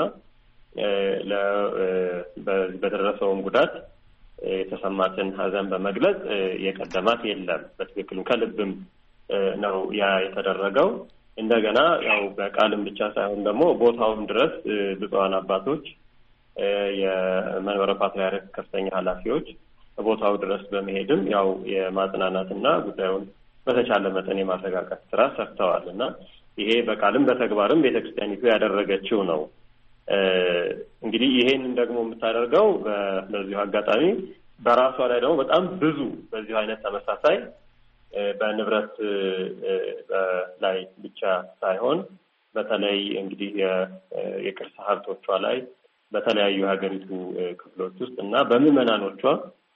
በደረሰውም ጉዳት የተሰማትን ሐዘን በመግለጽ የቀደማት የለም። በትክክልም ከልብም ነው ያ የተደረገው። እንደገና ያው በቃልም ብቻ ሳይሆን ደግሞ ቦታውም ድረስ ብፁዓን አባቶች፣ የመንበረ ፓትርያርክ ከፍተኛ ኃላፊዎች ቦታው ድረስ በመሄድም ያው የማጽናናትና ጉዳዩን በተቻለ መጠን የማረጋጋት ስራ ሰርተዋል እና ይሄ በቃልም በተግባርም ቤተክርስቲያኒቱ ያደረገችው ነው። እንግዲህ ይሄንን ደግሞ የምታደርገው በዚሁ አጋጣሚ በራሷ ላይ ደግሞ በጣም ብዙ በዚሁ አይነት ተመሳሳይ በንብረት ላይ ብቻ ሳይሆን በተለይ እንግዲህ የቅርስ ሀብቶቿ ላይ በተለያዩ ሀገሪቱ ክፍሎች ውስጥ እና በምዕመናኖቿ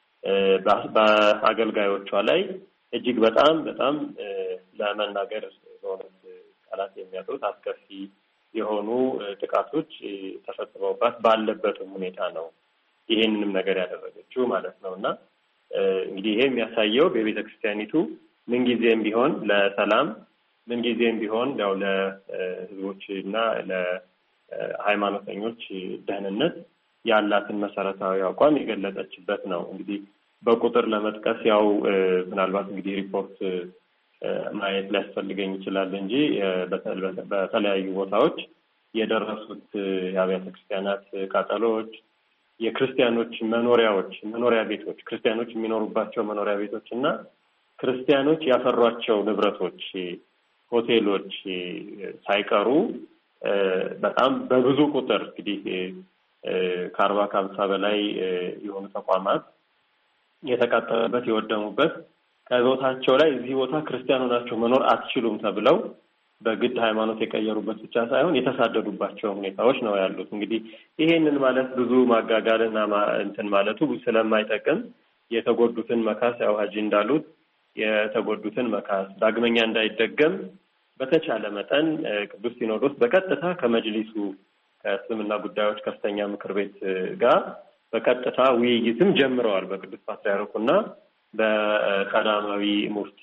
በአገልጋዮቿ ላይ እጅግ በጣም በጣም ለመናገር በእውነት ቃላት የሚያጥሩት አስከፊ የሆኑ ጥቃቶች ተፈጽመውባት ባለበትም ሁኔታ ነው ይሄንንም ነገር ያደረገችው ማለት ነው። እና እንግዲህ ይሄ የሚያሳየው በቤተ ክርስቲያኒቱ ምንጊዜም ቢሆን ለሰላም ምንጊዜም ቢሆን ያው ለሕዝቦች እና ለሃይማኖተኞች ደህንነት ያላትን መሰረታዊ አቋም የገለጸችበት ነው። እንግዲህ በቁጥር ለመጥቀስ ያው ምናልባት እንግዲህ ሪፖርት ማየት ሊያስፈልገኝ ይችላል እንጂ በተለያዩ ቦታዎች የደረሱት የአብያተ ክርስቲያናት ቃጠሎዎች፣ የክርስቲያኖች መኖሪያዎች መኖሪያ ቤቶች ክርስቲያኖች የሚኖሩባቸው መኖሪያ ቤቶች እና ክርስቲያኖች ያፈሯቸው ንብረቶች፣ ሆቴሎች ሳይቀሩ በጣም በብዙ ቁጥር እንግዲህ ከአርባ ከሀምሳ በላይ የሆኑ ተቋማት የተቃጠሉበት የወደሙበት ከቦታቸው ላይ እዚህ ቦታ ክርስቲያኖ ናቸው መኖር አትችሉም ተብለው በግድ ሃይማኖት የቀየሩበት ብቻ ሳይሆን የተሳደዱባቸው ሁኔታዎች ነው ያሉት። እንግዲህ ይሄንን ማለት ብዙ ማጋጋልና እንትን ማለቱ ስለማይጠቅም የተጎዱትን መካስ ያው ሀጂ እንዳሉት የተጎዱትን መካስ ዳግመኛ እንዳይደገም በተቻለ መጠን ቅዱስ ሲኖዶስ በቀጥታ ከመጅሊሱ ከእስልምና ጉዳዮች ከፍተኛ ምክር ቤት ጋር በቀጥታ ውይይትም ጀምረዋል። በቅዱስ ፓትርያርኩና በቀዳማዊ ሙፍቲ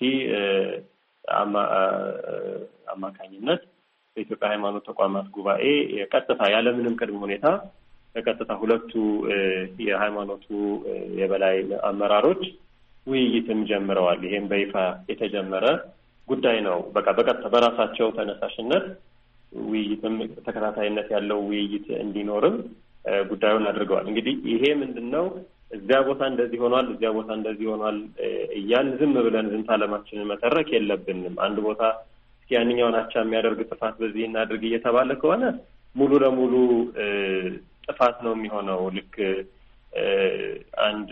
አማካኝነት በኢትዮጵያ ሃይማኖት ተቋማት ጉባኤ የቀጥታ ያለምንም ቅድመ ሁኔታ በቀጥታ ሁለቱ የሃይማኖቱ የበላይ አመራሮች ውይይትም ጀምረዋል። ይሄም በይፋ የተጀመረ ጉዳይ ነው። በቃ በቀጥታ በራሳቸው ተነሳሽነት ውይይትም ተከታታይነት ያለው ውይይት እንዲኖርም ጉዳዩን አድርገዋል። እንግዲህ ይሄ ምንድነው እዚያ ቦታ እንደዚህ ሆኗል፣ እዚያ ቦታ እንደዚህ ሆኗል እያን ዝም ብለን ዝንታ ለማችንን መተረክ የለብንም። አንድ ቦታ እስኪ ያንኛውን አቻ የሚያደርግ ጥፋት በዚህ እናድርግ እየተባለ ከሆነ ሙሉ ለሙሉ ጥፋት ነው የሚሆነው። ልክ አንድ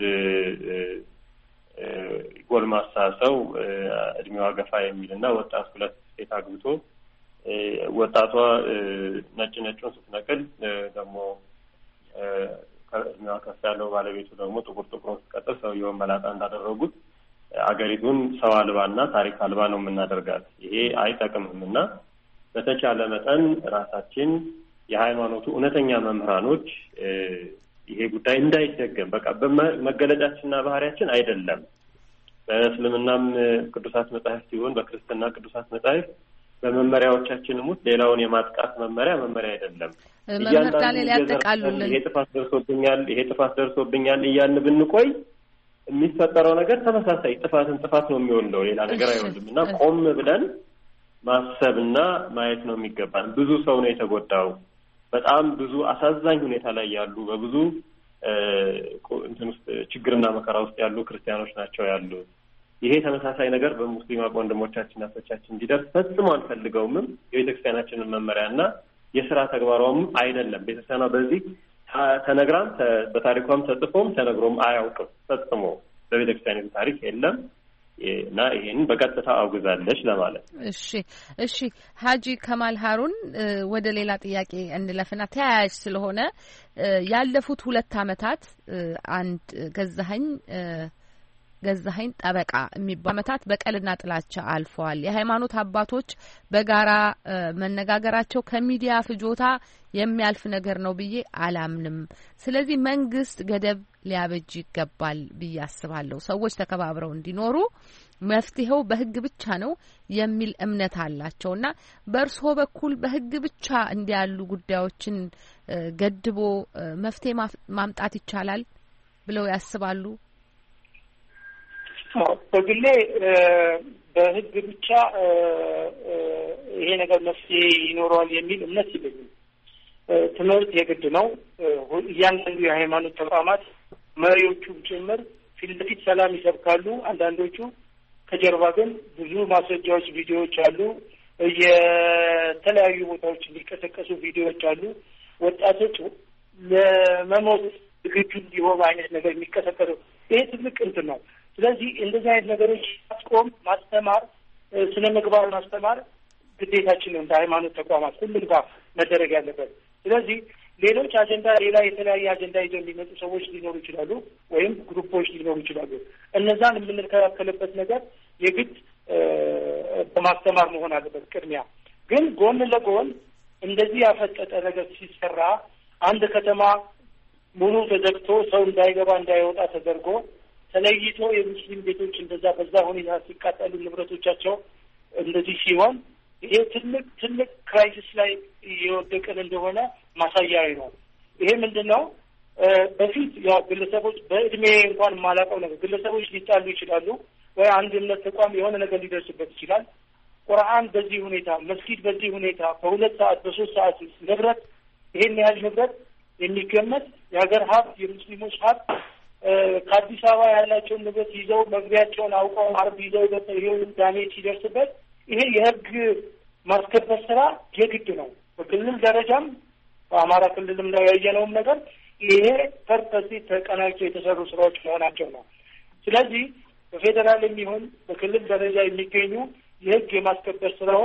ጎልማሳ ሰው እድሜዋ ገፋ የሚልና ወጣት ሁለት ሴት አግብቶ ወጣቷ ነጭ ነጩን ስትነቅል ደግሞ ከእድሜዋ ከፍ ያለው ባለቤቱ ደግሞ ጥቁር ጥቁሩን ስትቀጥል ሰውየውን መላጣ እንዳደረጉት አገሪቱን ሰው አልባና ታሪክ አልባ ነው የምናደርጋት። ይሄ አይጠቅምም እና በተቻለ መጠን ራሳችን የሃይማኖቱ እውነተኛ መምህራኖች ይሄ ጉዳይ እንዳይደገም በቃ በመገለጫችንና ባህሪያችን አይደለም። በእስልምናም ቅዱሳት መጻሕፍት ሲሆን በክርስትና ቅዱሳት መጻሕፍት በመመሪያዎቻችንም ውስጥ ሌላውን የማጥቃት መመሪያ መመሪያ አይደለም። መምህር ዳንኤል ያጠቃሉልን ይሄ ጥፋት ደርሶብኛል ይሄ ጥፋት ደርሶብኛል እያልን ብንቆይ የሚፈጠረው ነገር ተመሳሳይ ጥፋትን ጥፋት ነው የሚወልደው፣ ሌላ ነገር አይወልድም እና ቆም ብለን ማሰብና ማየት ነው የሚገባን። ብዙ ሰው ነው የተጎዳው። በጣም ብዙ አሳዛኝ ሁኔታ ላይ ያሉ በብዙ እንትን ውስጥ ችግርና መከራ ውስጥ ያሉ ክርስቲያኖች ናቸው ያሉት። ይሄ ተመሳሳይ ነገር በሙስሊም ወንድሞቻችንና እህቶቻችን እንዲደርስ ፈጽሞ አንፈልገውም። የቤተክርስቲያናችንን መመሪያና የሥራ ተግባሯም አይደለም። ቤተክርስቲያኗ በዚህ ተነግራም በታሪኳም ተጽፎም ተነግሮም አያውቅም። ፈጽሞ በቤተክርስቲያኒቱ ታሪክ የለም እና ይሄን በቀጥታ አውግዛለች ለማለት። እሺ እሺ ሀጂ ከማል ሀሩን ወደ ሌላ ጥያቄ እንለፍና ተያያዥ ስለሆነ ያለፉት ሁለት አመታት አንድ ገዛኸኝ ገዛኸኝ ጠበቃ የሚባሉ አመታት በቀልና ጥላቻ አልፈዋል። የሃይማኖት አባቶች በጋራ መነጋገራቸው ከሚዲያ ፍጆታ የሚያልፍ ነገር ነው ብዬ አላምንም። ስለዚህ መንግስት ገደብ ሊያበጅ ይገባል ብዬ አስባለሁ። ሰዎች ተከባብረው እንዲኖሩ መፍትሄው በህግ ብቻ ነው የሚል እምነት አላቸውና በእርስዎ በኩል በህግ ብቻ እንዲያሉ ጉዳዮችን ገድቦ መፍትሄ ማምጣት ይቻላል ብለው ያስባሉ? በግሌ በህግ ብቻ ይሄ ነገር መፍትሄ ይኖረዋል የሚል እምነት የለኝም። ትምህርት የግድ ነው። እያንዳንዱ የሃይማኖት ተቋማት መሪዎቹም ጭምር ፊት ለፊት ሰላም ይሰብካሉ። አንዳንዶቹ ከጀርባ ግን ብዙ ማስረጃዎች፣ ቪዲዮዎች አሉ። የተለያዩ ቦታዎች የሚቀሰቀሱ ቪዲዮዎች አሉ። ወጣቶች ለመሞት ዝግጁ እንዲሆኑ አይነት ነገር የሚቀሰቀሱ ይሄ ትልቅ እንትን ነው። ስለዚህ እንደዚህ አይነት ነገሮች ማስቆም፣ ማስተማር፣ ስነ ምግባር ማስተማር ግዴታችን ነው እንደ ሃይማኖት ተቋማት ሁሉም ጋር መደረግ ያለበት። ስለዚህ ሌሎች አጀንዳ ሌላ የተለያየ አጀንዳ ይዘው የሚመጡ ሰዎች ሊኖሩ ይችላሉ፣ ወይም ግሩፖች ሊኖሩ ይችላሉ። እነዛን የምንከላከልበት ነገር የግድ በማስተማር መሆን አለበት። ቅድሚያ ግን ጎን ለጎን እንደዚህ ያፈጠጠ ነገር ሲሰራ አንድ ከተማ ሙሉ ተዘግቶ ሰው እንዳይገባ እንዳይወጣ ተደርጎ ተለይቶ የሙስሊም ቤቶች እንደዛ በዛ ሁኔታ ሲቃጠሉ ንብረቶቻቸው እንደዚህ ሲሆን ይሄ ትልቅ ትልቅ ክራይሲስ ላይ እየወደቅን እንደሆነ ማሳያዊ ነው። ይሄ ምንድን ነው? በፊት ያው ግለሰቦች በእድሜ እንኳን የማላውቀው ነገር ግለሰቦች ሊጣሉ ይችላሉ፣ ወይ አንድ እምነት ተቋም የሆነ ነገር ሊደርስበት ይችላል። ቁርአን በዚህ ሁኔታ፣ መስጊድ በዚህ ሁኔታ በሁለት ሰዓት በሶስት ሰዓት ንብረት ይሄን ያህል ንብረት የሚገመት የሀገር ሀብት የሙስሊሞች ሀብት ከአዲስ አበባ ያላቸውን ንብረት ይዘው መግቢያቸውን አውቀው አርብ ይዘው ይሄው ዳሜጅ ሲደርስበት ይሄ የህግ ማስከበር ስራ የግድ ነው። በክልል ደረጃም በአማራ ክልልም ላይ ያየነውም ነገር ይሄ ፐርፐስ ተቀናጅተው የተሰሩ ስራዎች መሆናቸው ነው። ስለዚህ በፌዴራል የሚሆን በክልል ደረጃ የሚገኙ የህግ የማስከበር ስራዎች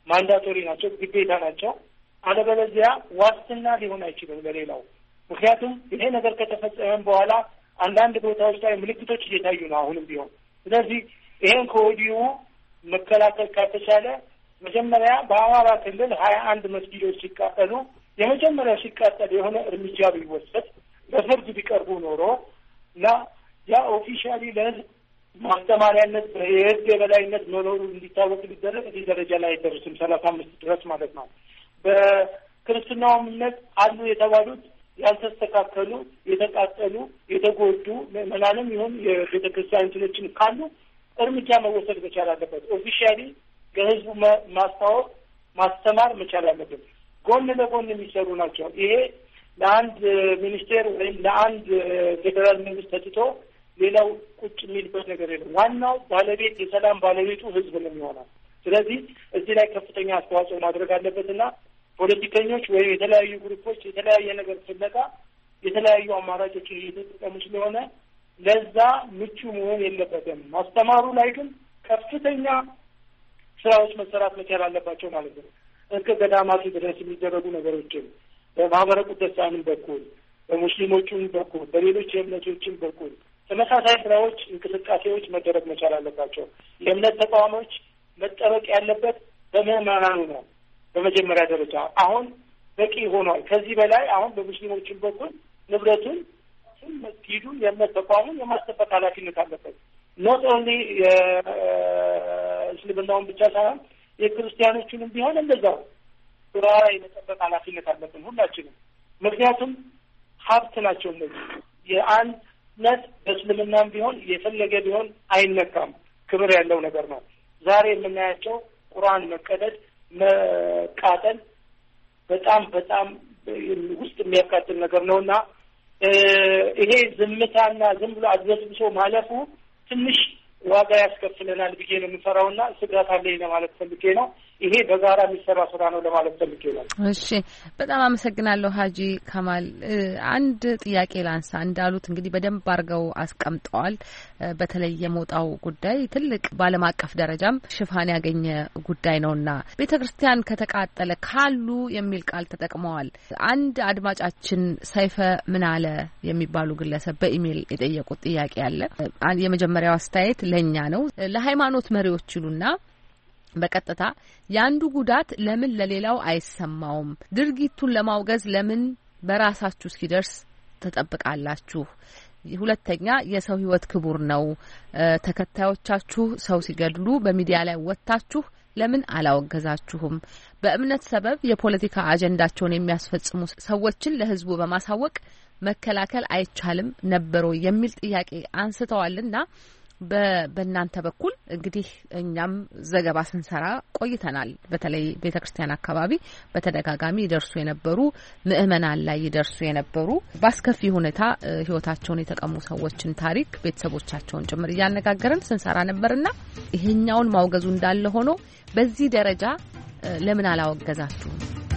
ማንዳቶሪ ናቸው፣ ግዴታ ናቸው። አለበለዚያ ዋስትና ሊሆን አይችልም ለሌላው። ምክንያቱም ይሄ ነገር ከተፈጸመ በኋላ አንዳንድ ቦታዎች ላይ ምልክቶች እየታዩ ነው አሁንም ቢሆን። ስለዚህ ይሄን ከወዲሁ መከላከል ካልተቻለ መጀመሪያ በአማራ ክልል ሀያ አንድ መስጊዶች ሲቃጠሉ የመጀመሪያ ሲቃጠል የሆነ እርምጃ ቢወሰድ በፍርድ ቢቀርቡ ኖሮ እና ያ ኦፊሻሊ ለህዝብ ማስተማሪያነት የህዝብ የበላይነት መኖሩ እንዲታወቅ ሊደረግ እዚህ ደረጃ ላይ አይደርስም። ሰላሳ አምስት ድረስ ማለት ነው። በክርስትናው እምነት አሉ የተባሉት ያልተስተካከሉ፣ የተቃጠሉ፣ የተጎዱ ምዕመናንም ይሁን የቤተ ክርስቲያን እንትኖችን ካሉ እርምጃ መወሰድ መቻል አለበት። ኦፊሻሊ ለህዝቡ ማስታወቅ ማስተማር መቻል አለበት። ጎን ለጎን የሚሰሩ ናቸው። ይሄ ለአንድ ሚኒስቴር ወይም ለአንድ ፌዴራል መንግስት ተትቶ ሌላው ቁጭ የሚልበት ነገር የለም። ዋናው ባለቤት የሰላም ባለቤቱ ህዝብ ነው የሚሆነው። ስለዚህ እዚህ ላይ ከፍተኛ አስተዋጽኦ ማድረግ አለበትና ፖለቲከኞች ወይም የተለያዩ ግሩፖች የተለያየ ነገር ፍለጋ የተለያዩ አማራጮችን እየተጠቀሙ ስለሆነ ለዛ ምቹ መሆን የለበትም። ማስተማሩ ላይ ግን ከፍተኛ ስራዎች መሰራት መቻል አለባቸው ማለት ነው። እስከ ገዳማቱ ድረስ የሚደረጉ ነገሮችን በማህበረ ቅዱሳንም በኩል በሙስሊሞቹም በኩል በሌሎች የእምነቶችም በኩል ተመሳሳይ ስራዎች፣ እንቅስቃሴዎች መደረግ መቻል አለባቸው። የእምነት ተቋሞች መጠበቅ ያለበት በምዕመናኑ ነው በመጀመሪያ ደረጃ። አሁን በቂ ሆኗል። ከዚህ በላይ አሁን በሙስሊሞችም በኩል ንብረቱን መስጊዱን የእምነት ተቋሙን የማስጠበቅ ኃላፊነት አለበት። ኖት ኦንሊ የእስልምናውን ብቻ ሳይሆን የክርስቲያኖቹንም ቢሆን እንደዛው በጋራ የመጠበቅ ኃላፊነት አለብን ሁላችንም። ምክንያቱም ሀብት ናቸው እነዚህ። የአንድነት በእስልምናም ቢሆን የፈለገ ቢሆን አይነካም፣ ክብር ያለው ነገር ነው። ዛሬ የምናያቸው ቁርአን መቀደድ፣ መቃጠል በጣም በጣም ውስጥ የሚያቃጥል ነገር ነውና ይሄ ዝምታና ዝም ብሎ አድበስብሶ ማለፉ ትንሽ ዋጋ ያስከፍለናል ብዬ ነው የምፈራውና ስጋት አለኝ ለማለት ፈልጌ ነው። ይሄ በጋራ የሚሰራ ስራ ነው ለማለት ፈልጌ ነው። እሺ፣ በጣም አመሰግናለሁ ሀጂ ከማል። አንድ ጥያቄ ላንሳ። እንዳሉት እንግዲህ በደንብ አድርገው አስቀምጠዋል። በተለይ የሞጣው ጉዳይ ትልቅ በዓለም አቀፍ ደረጃም ሽፋን ያገኘ ጉዳይ ነውና ቤተ ክርስቲያን ከተቃጠለ ካሉ የሚል ቃል ተጠቅመዋል። አንድ አድማጫችን ሰይፈ ምን አለ የሚባሉ ግለሰብ በኢሜይል የጠየቁት ጥያቄ አለ። የመጀመሪያው አስተያየት ለኛ ነው። ለሃይማኖት መሪዎች ይሉና በቀጥታ ያንዱ ጉዳት ለምን ለሌላው አይሰማውም? ድርጊቱን ለማውገዝ ለምን በራሳችሁ እስኪደርስ ተጠብቃላችሁ? ሁለተኛ የሰው ሕይወት ክቡር ነው። ተከታዮቻችሁ ሰው ሲገድሉ በሚዲያ ላይ ወጥታችሁ ለምን አላወገዛችሁም? በእምነት ሰበብ የፖለቲካ አጀንዳቸውን የሚያስፈጽሙ ሰዎችን ለሕዝቡ በማሳወቅ መከላከል አይቻልም ነበሮ የሚል ጥያቄ አንስተዋልና በእናንተ በኩል እንግዲህ እኛም ዘገባ ስንሰራ ቆይተናል። በተለይ ቤተክርስቲያን አካባቢ በተደጋጋሚ ይደርሱ የነበሩ ምዕመናን ላይ ይደርሱ የነበሩ በአስከፊ ሁኔታ ህይወታቸውን የተቀሙ ሰዎችን ታሪክ ቤተሰቦቻቸውን ጭምር እያነጋገርን ስንሰራ ነበርና ይሄኛውን ማውገዙ እንዳለ ሆኖ በዚህ ደረጃ ለምን አላወገዛችሁም?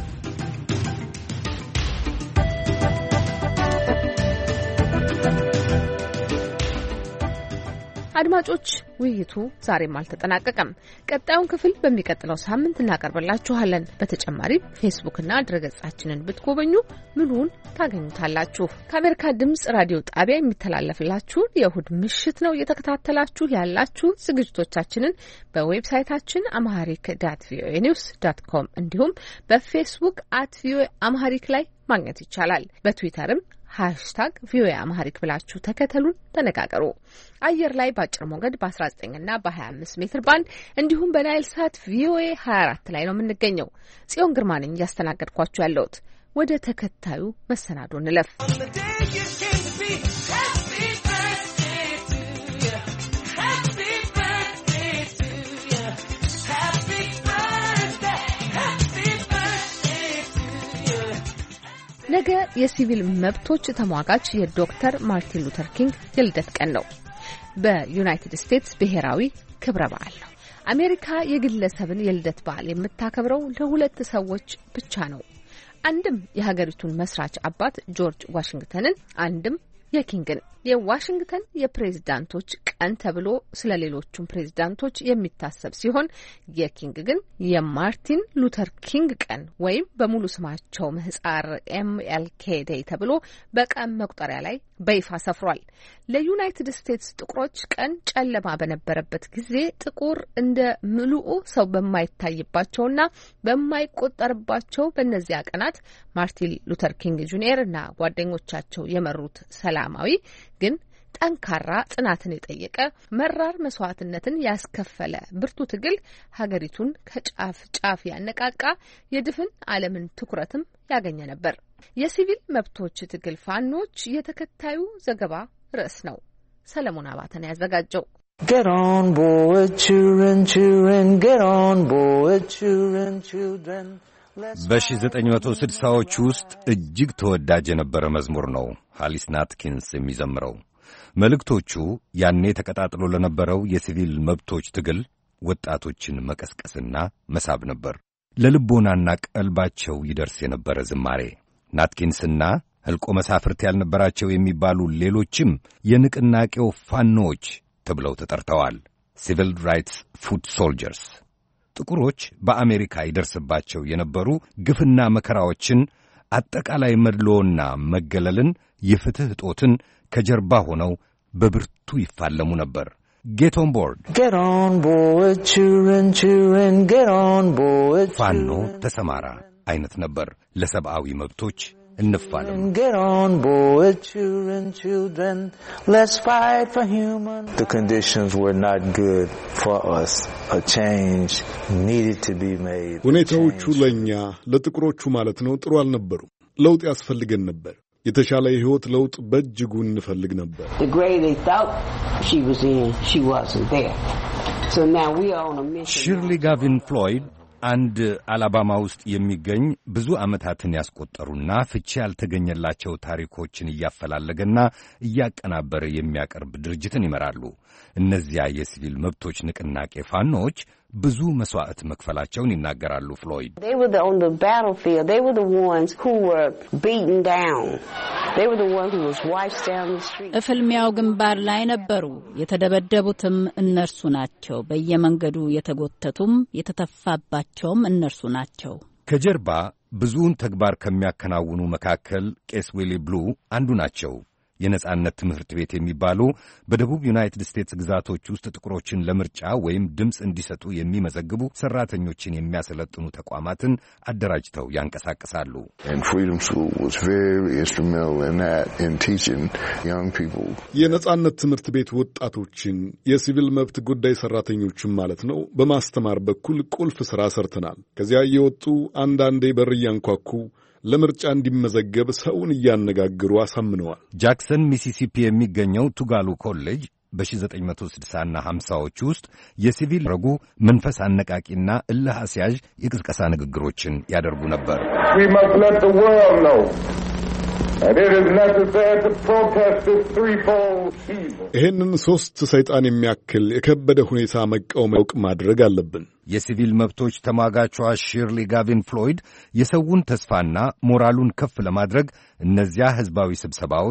አድማጮች፣ ውይይቱ ዛሬም አልተጠናቀቀም። ቀጣዩን ክፍል በሚቀጥለው ሳምንት እናቀርብላችኋለን። በተጨማሪም ፌስቡክና ድረገጻችንን ብትጎበኙ ሙሉውን ታገኙታላችሁ። ከአሜሪካ ድምጽ ራዲዮ ጣቢያ የሚተላለፍላችሁን የእሁድ ምሽት ነው እየተከታተላችሁ ያላችሁ። ዝግጅቶቻችንን በዌብሳይታችን አምሃሪክ ዳት ቪኦኤ ኒውስ ዳት ኮም እንዲሁም በፌስቡክ አት ቪኦኤ አምሃሪክ ላይ ማግኘት ይቻላል። በትዊተርም ሃሽታግ ቪኦኤ አምሃሪክ ብላችሁ ተከተሉን፣ ተነጋገሩ። አየር ላይ በአጭር ሞገድ በአስራ ዘጠኝ እና በሀያ አምስት ሜትር ባንድ እንዲሁም በናይል ሳት ቪኦኤ ሀያ አራት ላይ ነው የምንገኘው። ጽዮን ግርማ ነኝ እያስተናገድኳችሁ ያለሁት። ወደ ተከታዩ መሰናዶ እንለፍ። ነገ የሲቪል መብቶች ተሟጋች የዶክተር ማርቲን ሉተር ኪንግ የልደት ቀን ነው። በዩናይትድ ስቴትስ ብሔራዊ ክብረ በዓል ነው። አሜሪካ የግለሰብን የልደት በዓል የምታከብረው ለሁለት ሰዎች ብቻ ነው። አንድም የሀገሪቱን መስራች አባት ጆርጅ ዋሽንግተንን፣ አንድም የኪንግን። የዋሽንግተን የፕሬዝዳንቶች ቀን ተብሎ ስለ ሌሎቹም ፕሬዝዳንቶች የሚታሰብ ሲሆን የኪንግ ግን የማርቲን ሉተር ኪንግ ቀን ወይም በሙሉ ስማቸው ምህጻር ኤም ኤል ኬ ዴይ ተብሎ በቀን መቁጠሪያ ላይ በይፋ ሰፍሯል። ለዩናይትድ ስቴትስ ጥቁሮች ቀን ጨለማ በነበረበት ጊዜ ጥቁር እንደ ምሉኡ ሰው በማይታይባቸውና በማይቆጠርባቸው በእነዚያ ቀናት ማርቲን ሉተር ኪንግ ጁኒየር እና ጓደኞቻቸው የመሩት ሰላማዊ ግን ጠንካራ ጽናትን የጠየቀ መራር መስዋዕትነትን ያስከፈለ ብርቱ ትግል ሀገሪቱን ከጫፍ ጫፍ ያነቃቃ የድፍን ዓለምን ትኩረትም ያገኘ ነበር። የሲቪል መብቶች ትግል ፋኖች የተከታዩ ዘገባ ርዕስ ነው። ሰለሞን አባተን ያዘጋጀው። Get on board, children, children, get on board, children, children. በሺህ ዘጠኝ መቶ ስድሳዎቹ ውስጥ እጅግ ተወዳጅ የነበረ መዝሙር ነው ሃሊስ ናትኪንስ የሚዘምረው። መልእክቶቹ ያኔ ተቀጣጥሎ ለነበረው የሲቪል መብቶች ትግል ወጣቶችን መቀስቀስና መሳብ ነበር። ለልቦናና ቀልባቸው ይደርስ የነበረ ዝማሬ። ናትኪንስና ሕልቆ መሳፍርት ያልነበራቸው የሚባሉ ሌሎችም የንቅናቄው ፋኖዎች ተብለው ተጠርተዋል። ሲቪል ራይትስ ፉት ሶልጀርስ። ጥቁሮች በአሜሪካ ይደርስባቸው የነበሩ ግፍና መከራዎችን፣ አጠቃላይ መድሎና መገለልን፣ የፍትሕ እጦትን ከጀርባ ሆነው በብርቱ ይፋለሙ ነበር። ጌት ኦን ቦርድ ፋኖ ተሰማራ አይነት ነበር። ለሰብአዊ መብቶች እንፋለም። The conditions were not good for us. A change needed to be made. ሁኔታዎቹ ለኛ ለጥቁሮቹ ማለት ነው ጥሩ አልነበሩም። ለውጥ ያስፈልገን ነበር። የተሻለ የህይወት ለውጥ በእጅጉ እንፈልግ ነበር። The grave they thought she was in, she wasn't there. So now we are on a mission. ሺርሊ ጋቪን ፍሎይድ አንድ አላባማ ውስጥ የሚገኝ ብዙ ዓመታትን ያስቆጠሩና ፍቺ ያልተገኘላቸው ታሪኮችን እያፈላለገና እያቀናበረ የሚያቀርብ ድርጅትን ይመራሉ። እነዚያ የሲቪል መብቶች ንቅናቄ ፋኖች ብዙ መስዋዕት መክፈላቸውን ይናገራሉ። ፍሎይድ They were the, on the battlefield. They were the ones who were beaten down. They were the ones who was washed down the street. እፍልሚያው ግንባር ላይ ነበሩ። የተደበደቡትም እነርሱ ናቸው። በየመንገዱ የተጎተቱም የተተፋባቸውም እነርሱ ናቸው። ከጀርባ ብዙውን ተግባር ከሚያከናውኑ መካከል ቄስ ዊሊ ብሉ አንዱ ናቸው። የነጻነት ትምህርት ቤት የሚባሉ በደቡብ ዩናይትድ ስቴትስ ግዛቶች ውስጥ ጥቁሮችን ለምርጫ ወይም ድምፅ እንዲሰጡ የሚመዘግቡ ሰራተኞችን የሚያሰለጥኑ ተቋማትን አደራጅተው ያንቀሳቅሳሉ። የነጻነት ትምህርት ቤት ወጣቶችን የሲቪል መብት ጉዳይ ሰራተኞችን ማለት ነው በማስተማር በኩል ቁልፍ ሥራ ሰርተናል። ከዚያ እየወጡ አንዳንዴ በር እያንኳኩ ለምርጫ እንዲመዘገብ ሰውን እያነጋገሩ አሳምነዋል። ጃክሰን ሚሲሲፒ የሚገኘው ቱጋሉ ኮሌጅ በሺህ ዘጠኝ መቶ ስድሳና ሀምሳዎች ውስጥ የሲቪል ረጉ መንፈስ አነቃቂና እልህ አስያዥ የቅስቀሳ ንግግሮችን ያደርጉ ነበር። ይህንን ሦስት ሰይጣን የሚያክል የከበደ ሁኔታ መቃወም ያውቅ ማድረግ አለብን። የሲቪል መብቶች ተሟጋቿ ሺርሊ ጋቪን ፍሎይድ የሰውን ተስፋና ሞራሉን ከፍ ለማድረግ እነዚያ ሕዝባዊ ስብሰባዎች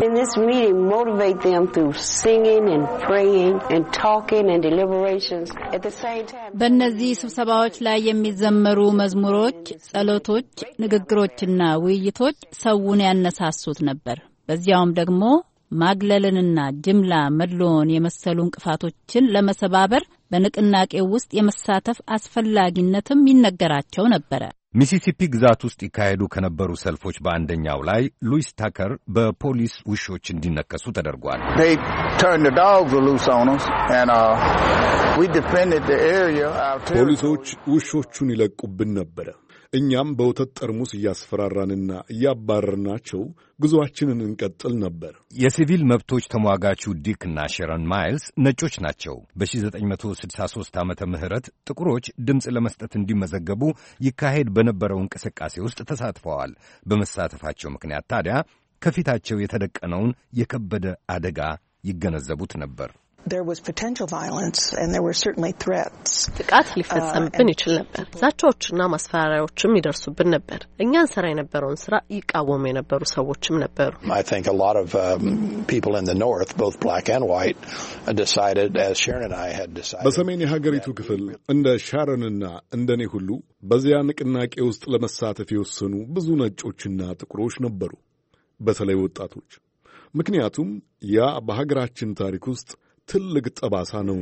በእነዚህ ስብሰባዎች ላይ የሚዘመሩ መዝሙሮች፣ ጸሎቶች፣ ንግግሮችና ውይይቶች ሰውን ያነሳሱት ነበር። በዚያውም ደግሞ ማግለልንና ጅምላ መድሎን የመሰሉ እንቅፋቶችን ለመሰባበር በንቅናቄው ውስጥ የመሳተፍ አስፈላጊነትም ይነገራቸው ነበረ። ሚሲሲፒ ግዛት ውስጥ ይካሄዱ ከነበሩ ሰልፎች በአንደኛው ላይ ሉዊስ ታከር በፖሊስ ውሾች እንዲነከሱ ተደርጓል። ፖሊሶች ውሾቹን ይለቁብን ነበረ። እኛም በወተት ጠርሙስ እያስፈራራንና እያባረርናቸው ጉዞአችንን እንቀጥል ነበር። የሲቪል መብቶች ተሟጋቹ ዲክ እና ሼረን ማይልስ ነጮች ናቸው። በሺህ ዘጠኝ መቶ ስድሳ ሦስት ዓመተ ምህረት ጥቁሮች ድምፅ ለመስጠት እንዲመዘገቡ ይካሄድ በነበረው እንቅስቃሴ ውስጥ ተሳትፈዋል። በመሳተፋቸው ምክንያት ታዲያ ከፊታቸው የተደቀነውን የከበደ አደጋ ይገነዘቡት ነበር። there was potential violence and there were certainly threats. ጥቃት ሊፈጸምብን ይችል ነበር። ዛቻዎችና ማስፈራሪያዎችም ይደርሱብን ነበር። እኛን ሰራ የነበረውን ስራ ይቃወሙ የነበሩ ሰዎችም ነበሩ። I think a lot of um, people in the north, both black and white, decided, as Sharon and I had decided. በሰሜን የሀገሪቱ ክፍል እንደ ሻሮንና እንደኔ ሁሉ በዚያ ንቅናቄ ውስጥ ለመሳተፍ የወሰኑ ብዙ ነጮችና ጥቁሮች ነበሩ፣ በተለይ ወጣቶች። ምክንያቱም ያ በሀገራችን ታሪክ ውስጥ ትልቅ ጠባሳ ነው።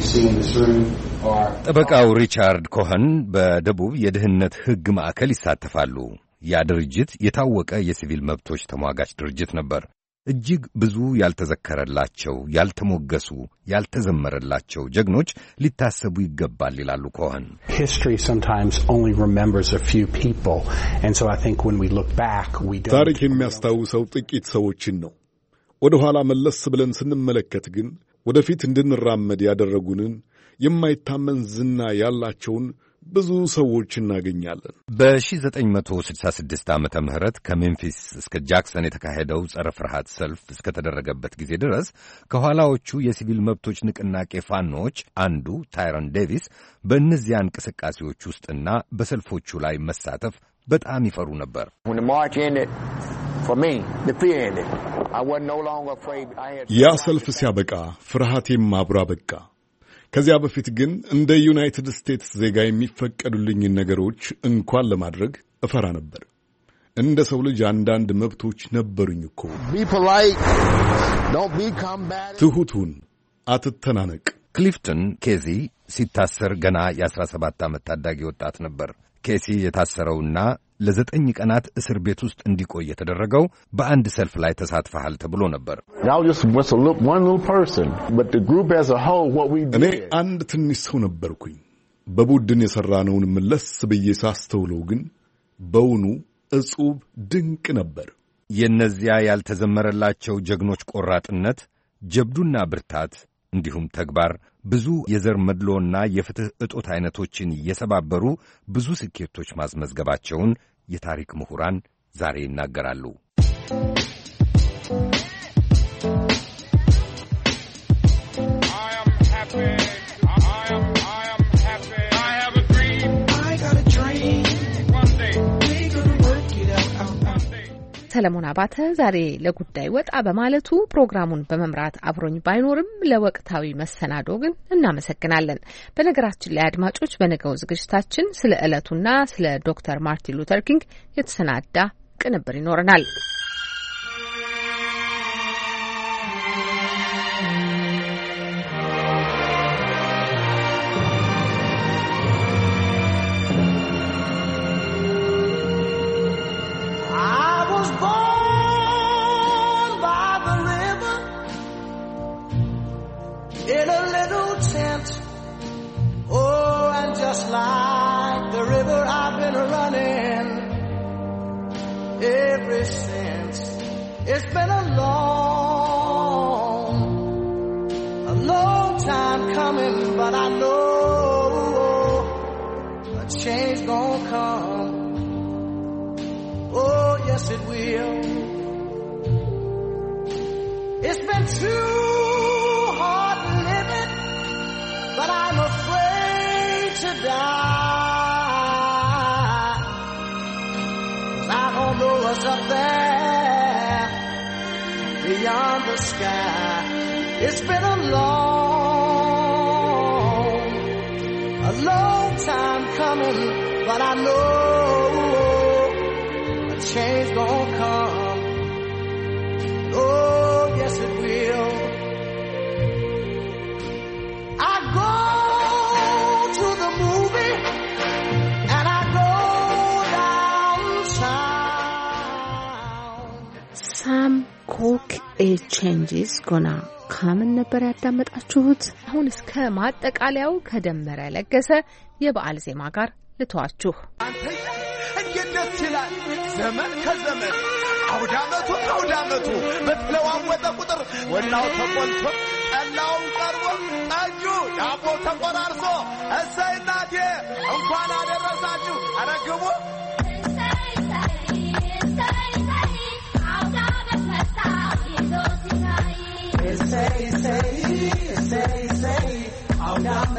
ጠበቃው ሪቻርድ ኮኸን በደቡብ የድህነት ሕግ ማዕከል ይሳተፋሉ። ያ ድርጅት የታወቀ የሲቪል መብቶች ተሟጋች ድርጅት ነበር። እጅግ ብዙ ያልተዘከረላቸው፣ ያልተሞገሱ፣ ያልተዘመረላቸው ጀግኖች ሊታሰቡ ይገባል ይላሉ ኮኸን። ታሪክ የሚያስታውሰው ጥቂት ሰዎችን ነው። ወደ ኋላ መለስ ብለን ስንመለከት ግን ወደፊት እንድንራመድ ያደረጉንን የማይታመን ዝና ያላቸውን ብዙ ሰዎች እናገኛለን። በ1966 ዓመተ ምህረት ከሜምፊስ እስከ ጃክሰን የተካሄደው ጸረ ፍርሃት ሰልፍ እስከተደረገበት ጊዜ ድረስ ከኋላዎቹ የሲቪል መብቶች ንቅናቄ ፋኖች አንዱ ታይረን ዴቪስ በእነዚያ እንቅስቃሴዎች ውስጥና በሰልፎቹ ላይ መሳተፍ በጣም ይፈሩ ነበር። ያ ሰልፍ ሲያበቃ ፍርሃቴም አብሮ በቃ። ከዚያ በፊት ግን እንደ ዩናይትድ ስቴትስ ዜጋ የሚፈቀዱልኝን ነገሮች እንኳን ለማድረግ እፈራ ነበር። እንደ ሰው ልጅ አንዳንድ መብቶች ነበሩኝ እኮ። ትሑቱን፣ አትተናነቅ። ክሊፍተን ኬዚ ሲታሰር ገና የአስራ ሰባት ዓመት ታዳጊ ወጣት ነበር። ኬሲ የታሰረውና ለዘጠኝ ቀናት እስር ቤት ውስጥ እንዲቆይ የተደረገው በአንድ ሰልፍ ላይ ተሳትፈሃል ተብሎ ነበር። እኔ አንድ ትንሽ ሰው ነበርኩኝ። በቡድን የሠራነውን መለስ ብዬ ሳስተውለው ግን በውኑ እጹብ ድንቅ ነበር። የእነዚያ ያልተዘመረላቸው ጀግኖች ቆራጥነት፣ ጀብዱና ብርታት እንዲሁም ተግባር ብዙ የዘር መድሎና የፍትሕ እጦት ዐይነቶችን የሰባበሩ ብዙ ስኬቶች ማስመዝገባቸውን የታሪክ ምሁራን ዛሬ ይናገራሉ። ሰለሞን አባተ ዛሬ ለጉዳይ ወጣ በማለቱ ፕሮግራሙን በመምራት አብሮኝ ባይኖርም ለወቅታዊ መሰናዶ ግን እናመሰግናለን። በነገራችን ላይ አድማጮች፣ በነገው ዝግጅታችን ስለ ዕለቱና ስለ ዶክተር ማርቲን ሉተር ኪንግ የተሰናዳ ቅንብር ይኖረናል። Like the river I've been running ever since. It's been a long, a long time coming, but I know a change gonna come. Oh, yes it will. It's been too hard living, but I'm afraid to die. I don't know what's up there beyond the sky. It's been a long, a long time coming, but I know a change gonna come. Oh, yes it will. I go to the movie and I go Some cook a changes gonna come ነበር ያዳመጣችሁት። አሁን እስከ ማጠቃለያው ከደመረ ለገሰ የበዓል ዜማ ጋር ልተዋችሁ። እንዴት ደስ ይላል! ዘመን ከዘመን አውዳመቱ አውዳመቱ በተለዋወጠ ቁጥር ወላው ተቆልቶ ጠላው ቀርቦ ጠጁ ዳቦ ተቆራርሶ እሰይ እናቴ እንኳን አደረሳችሁ አረግቡ Say, say, say,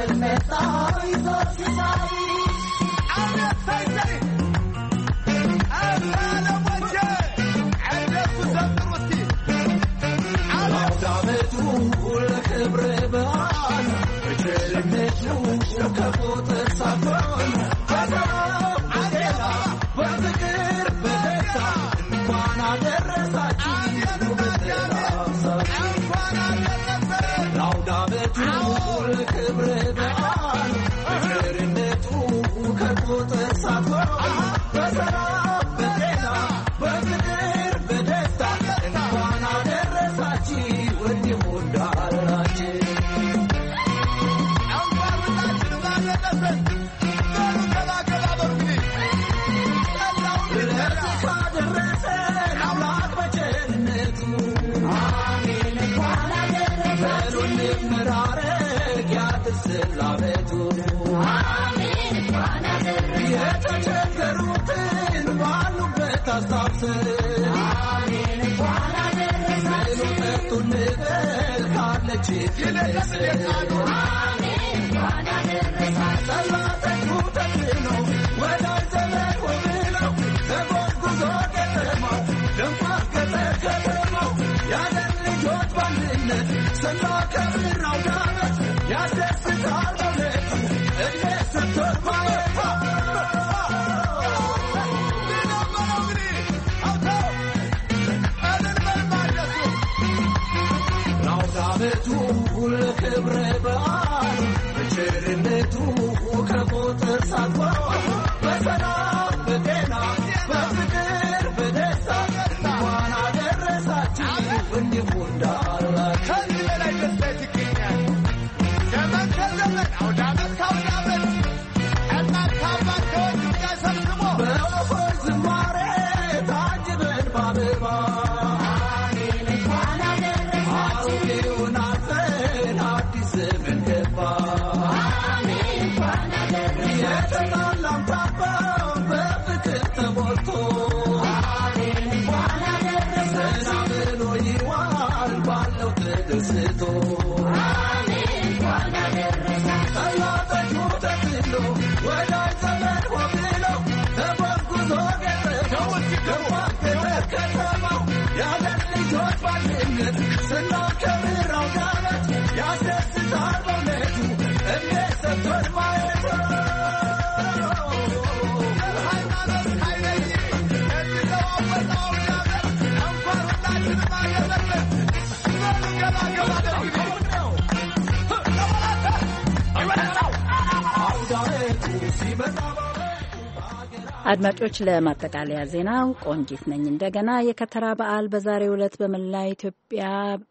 አድማጮች ለማጠቃለያ ዜናው ቆንጂት ነኝ። እንደገና የከተራ በዓል በዛሬው ዕለት በመላ ኢትዮጵያ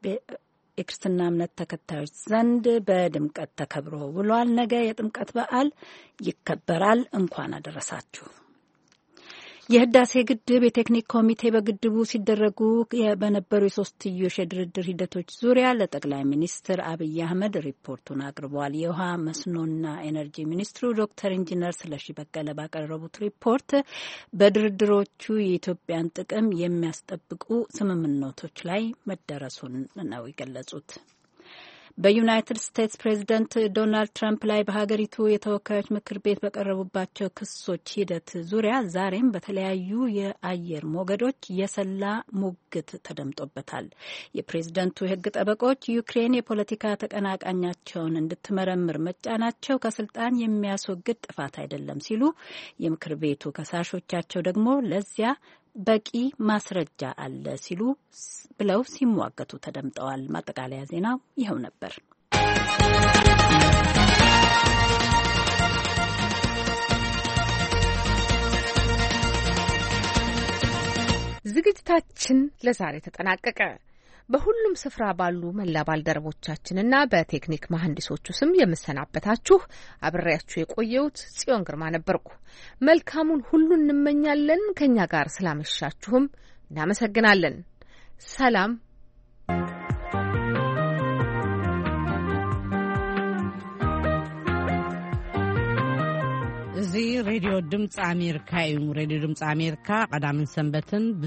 የክርስትና እምነት ተከታዮች ዘንድ በድምቀት ተከብሮ ውሏል። ነገ የጥምቀት በዓል ይከበራል። እንኳን አደረሳችሁ። የህዳሴ ግድብ የቴክኒክ ኮሚቴ በግድቡ ሲደረጉ በነበሩ የሶስትዮሽ የድርድር ሂደቶች ዙሪያ ለጠቅላይ ሚኒስትር አብይ አህመድ ሪፖርቱን አቅርቧል። የውሃ መስኖና ኤነርጂ ሚኒስትሩ ዶክተር ኢንጂነር ስለሺ በቀለ ባቀረቡት ሪፖርት በድርድሮቹ የኢትዮጵያን ጥቅም የሚያስጠብቁ ስምምነቶች ላይ መደረሱን ነው የገለጹት። በዩናይትድ ስቴትስ ፕሬዝደንት ዶናልድ ትራምፕ ላይ በሀገሪቱ የተወካዮች ምክር ቤት በቀረቡባቸው ክሶች ሂደት ዙሪያ ዛሬም በተለያዩ የአየር ሞገዶች የሰላ ሙግት ተደምጦበታል። የፕሬዝደንቱ የህግ ጠበቆች ዩክሬን የፖለቲካ ተቀናቃኛቸውን እንድትመረምር መጫናቸው ከስልጣን የሚያስወግድ ጥፋት አይደለም ሲሉ፣ የምክር ቤቱ ከሳሾቻቸው ደግሞ ለዚያ በቂ ማስረጃ አለ ሲሉ ብለው ሲሟገቱ ተደምጠዋል። ማጠቃለያ ዜናው ይኸው ነበር። ዝግጅታችን ለዛሬ ተጠናቀቀ። በሁሉም ስፍራ ባሉ መላ ባልደረቦቻችንና በቴክኒክ መሐንዲሶቹ ስም የምሰናበታችሁ አብሬያችሁ የቆየሁት ጽዮን ግርማ ነበርኩ። መልካሙን ሁሉ እንመኛለን። ከኛ ጋር ስላመሻችሁም እናመሰግናለን። ሰላም። እዚ ሬዲዮ ድምፂ አሜሪካ እዩ። ሬዲዮ ድምፂ አሜሪካ ቀዳምን ሰንበትን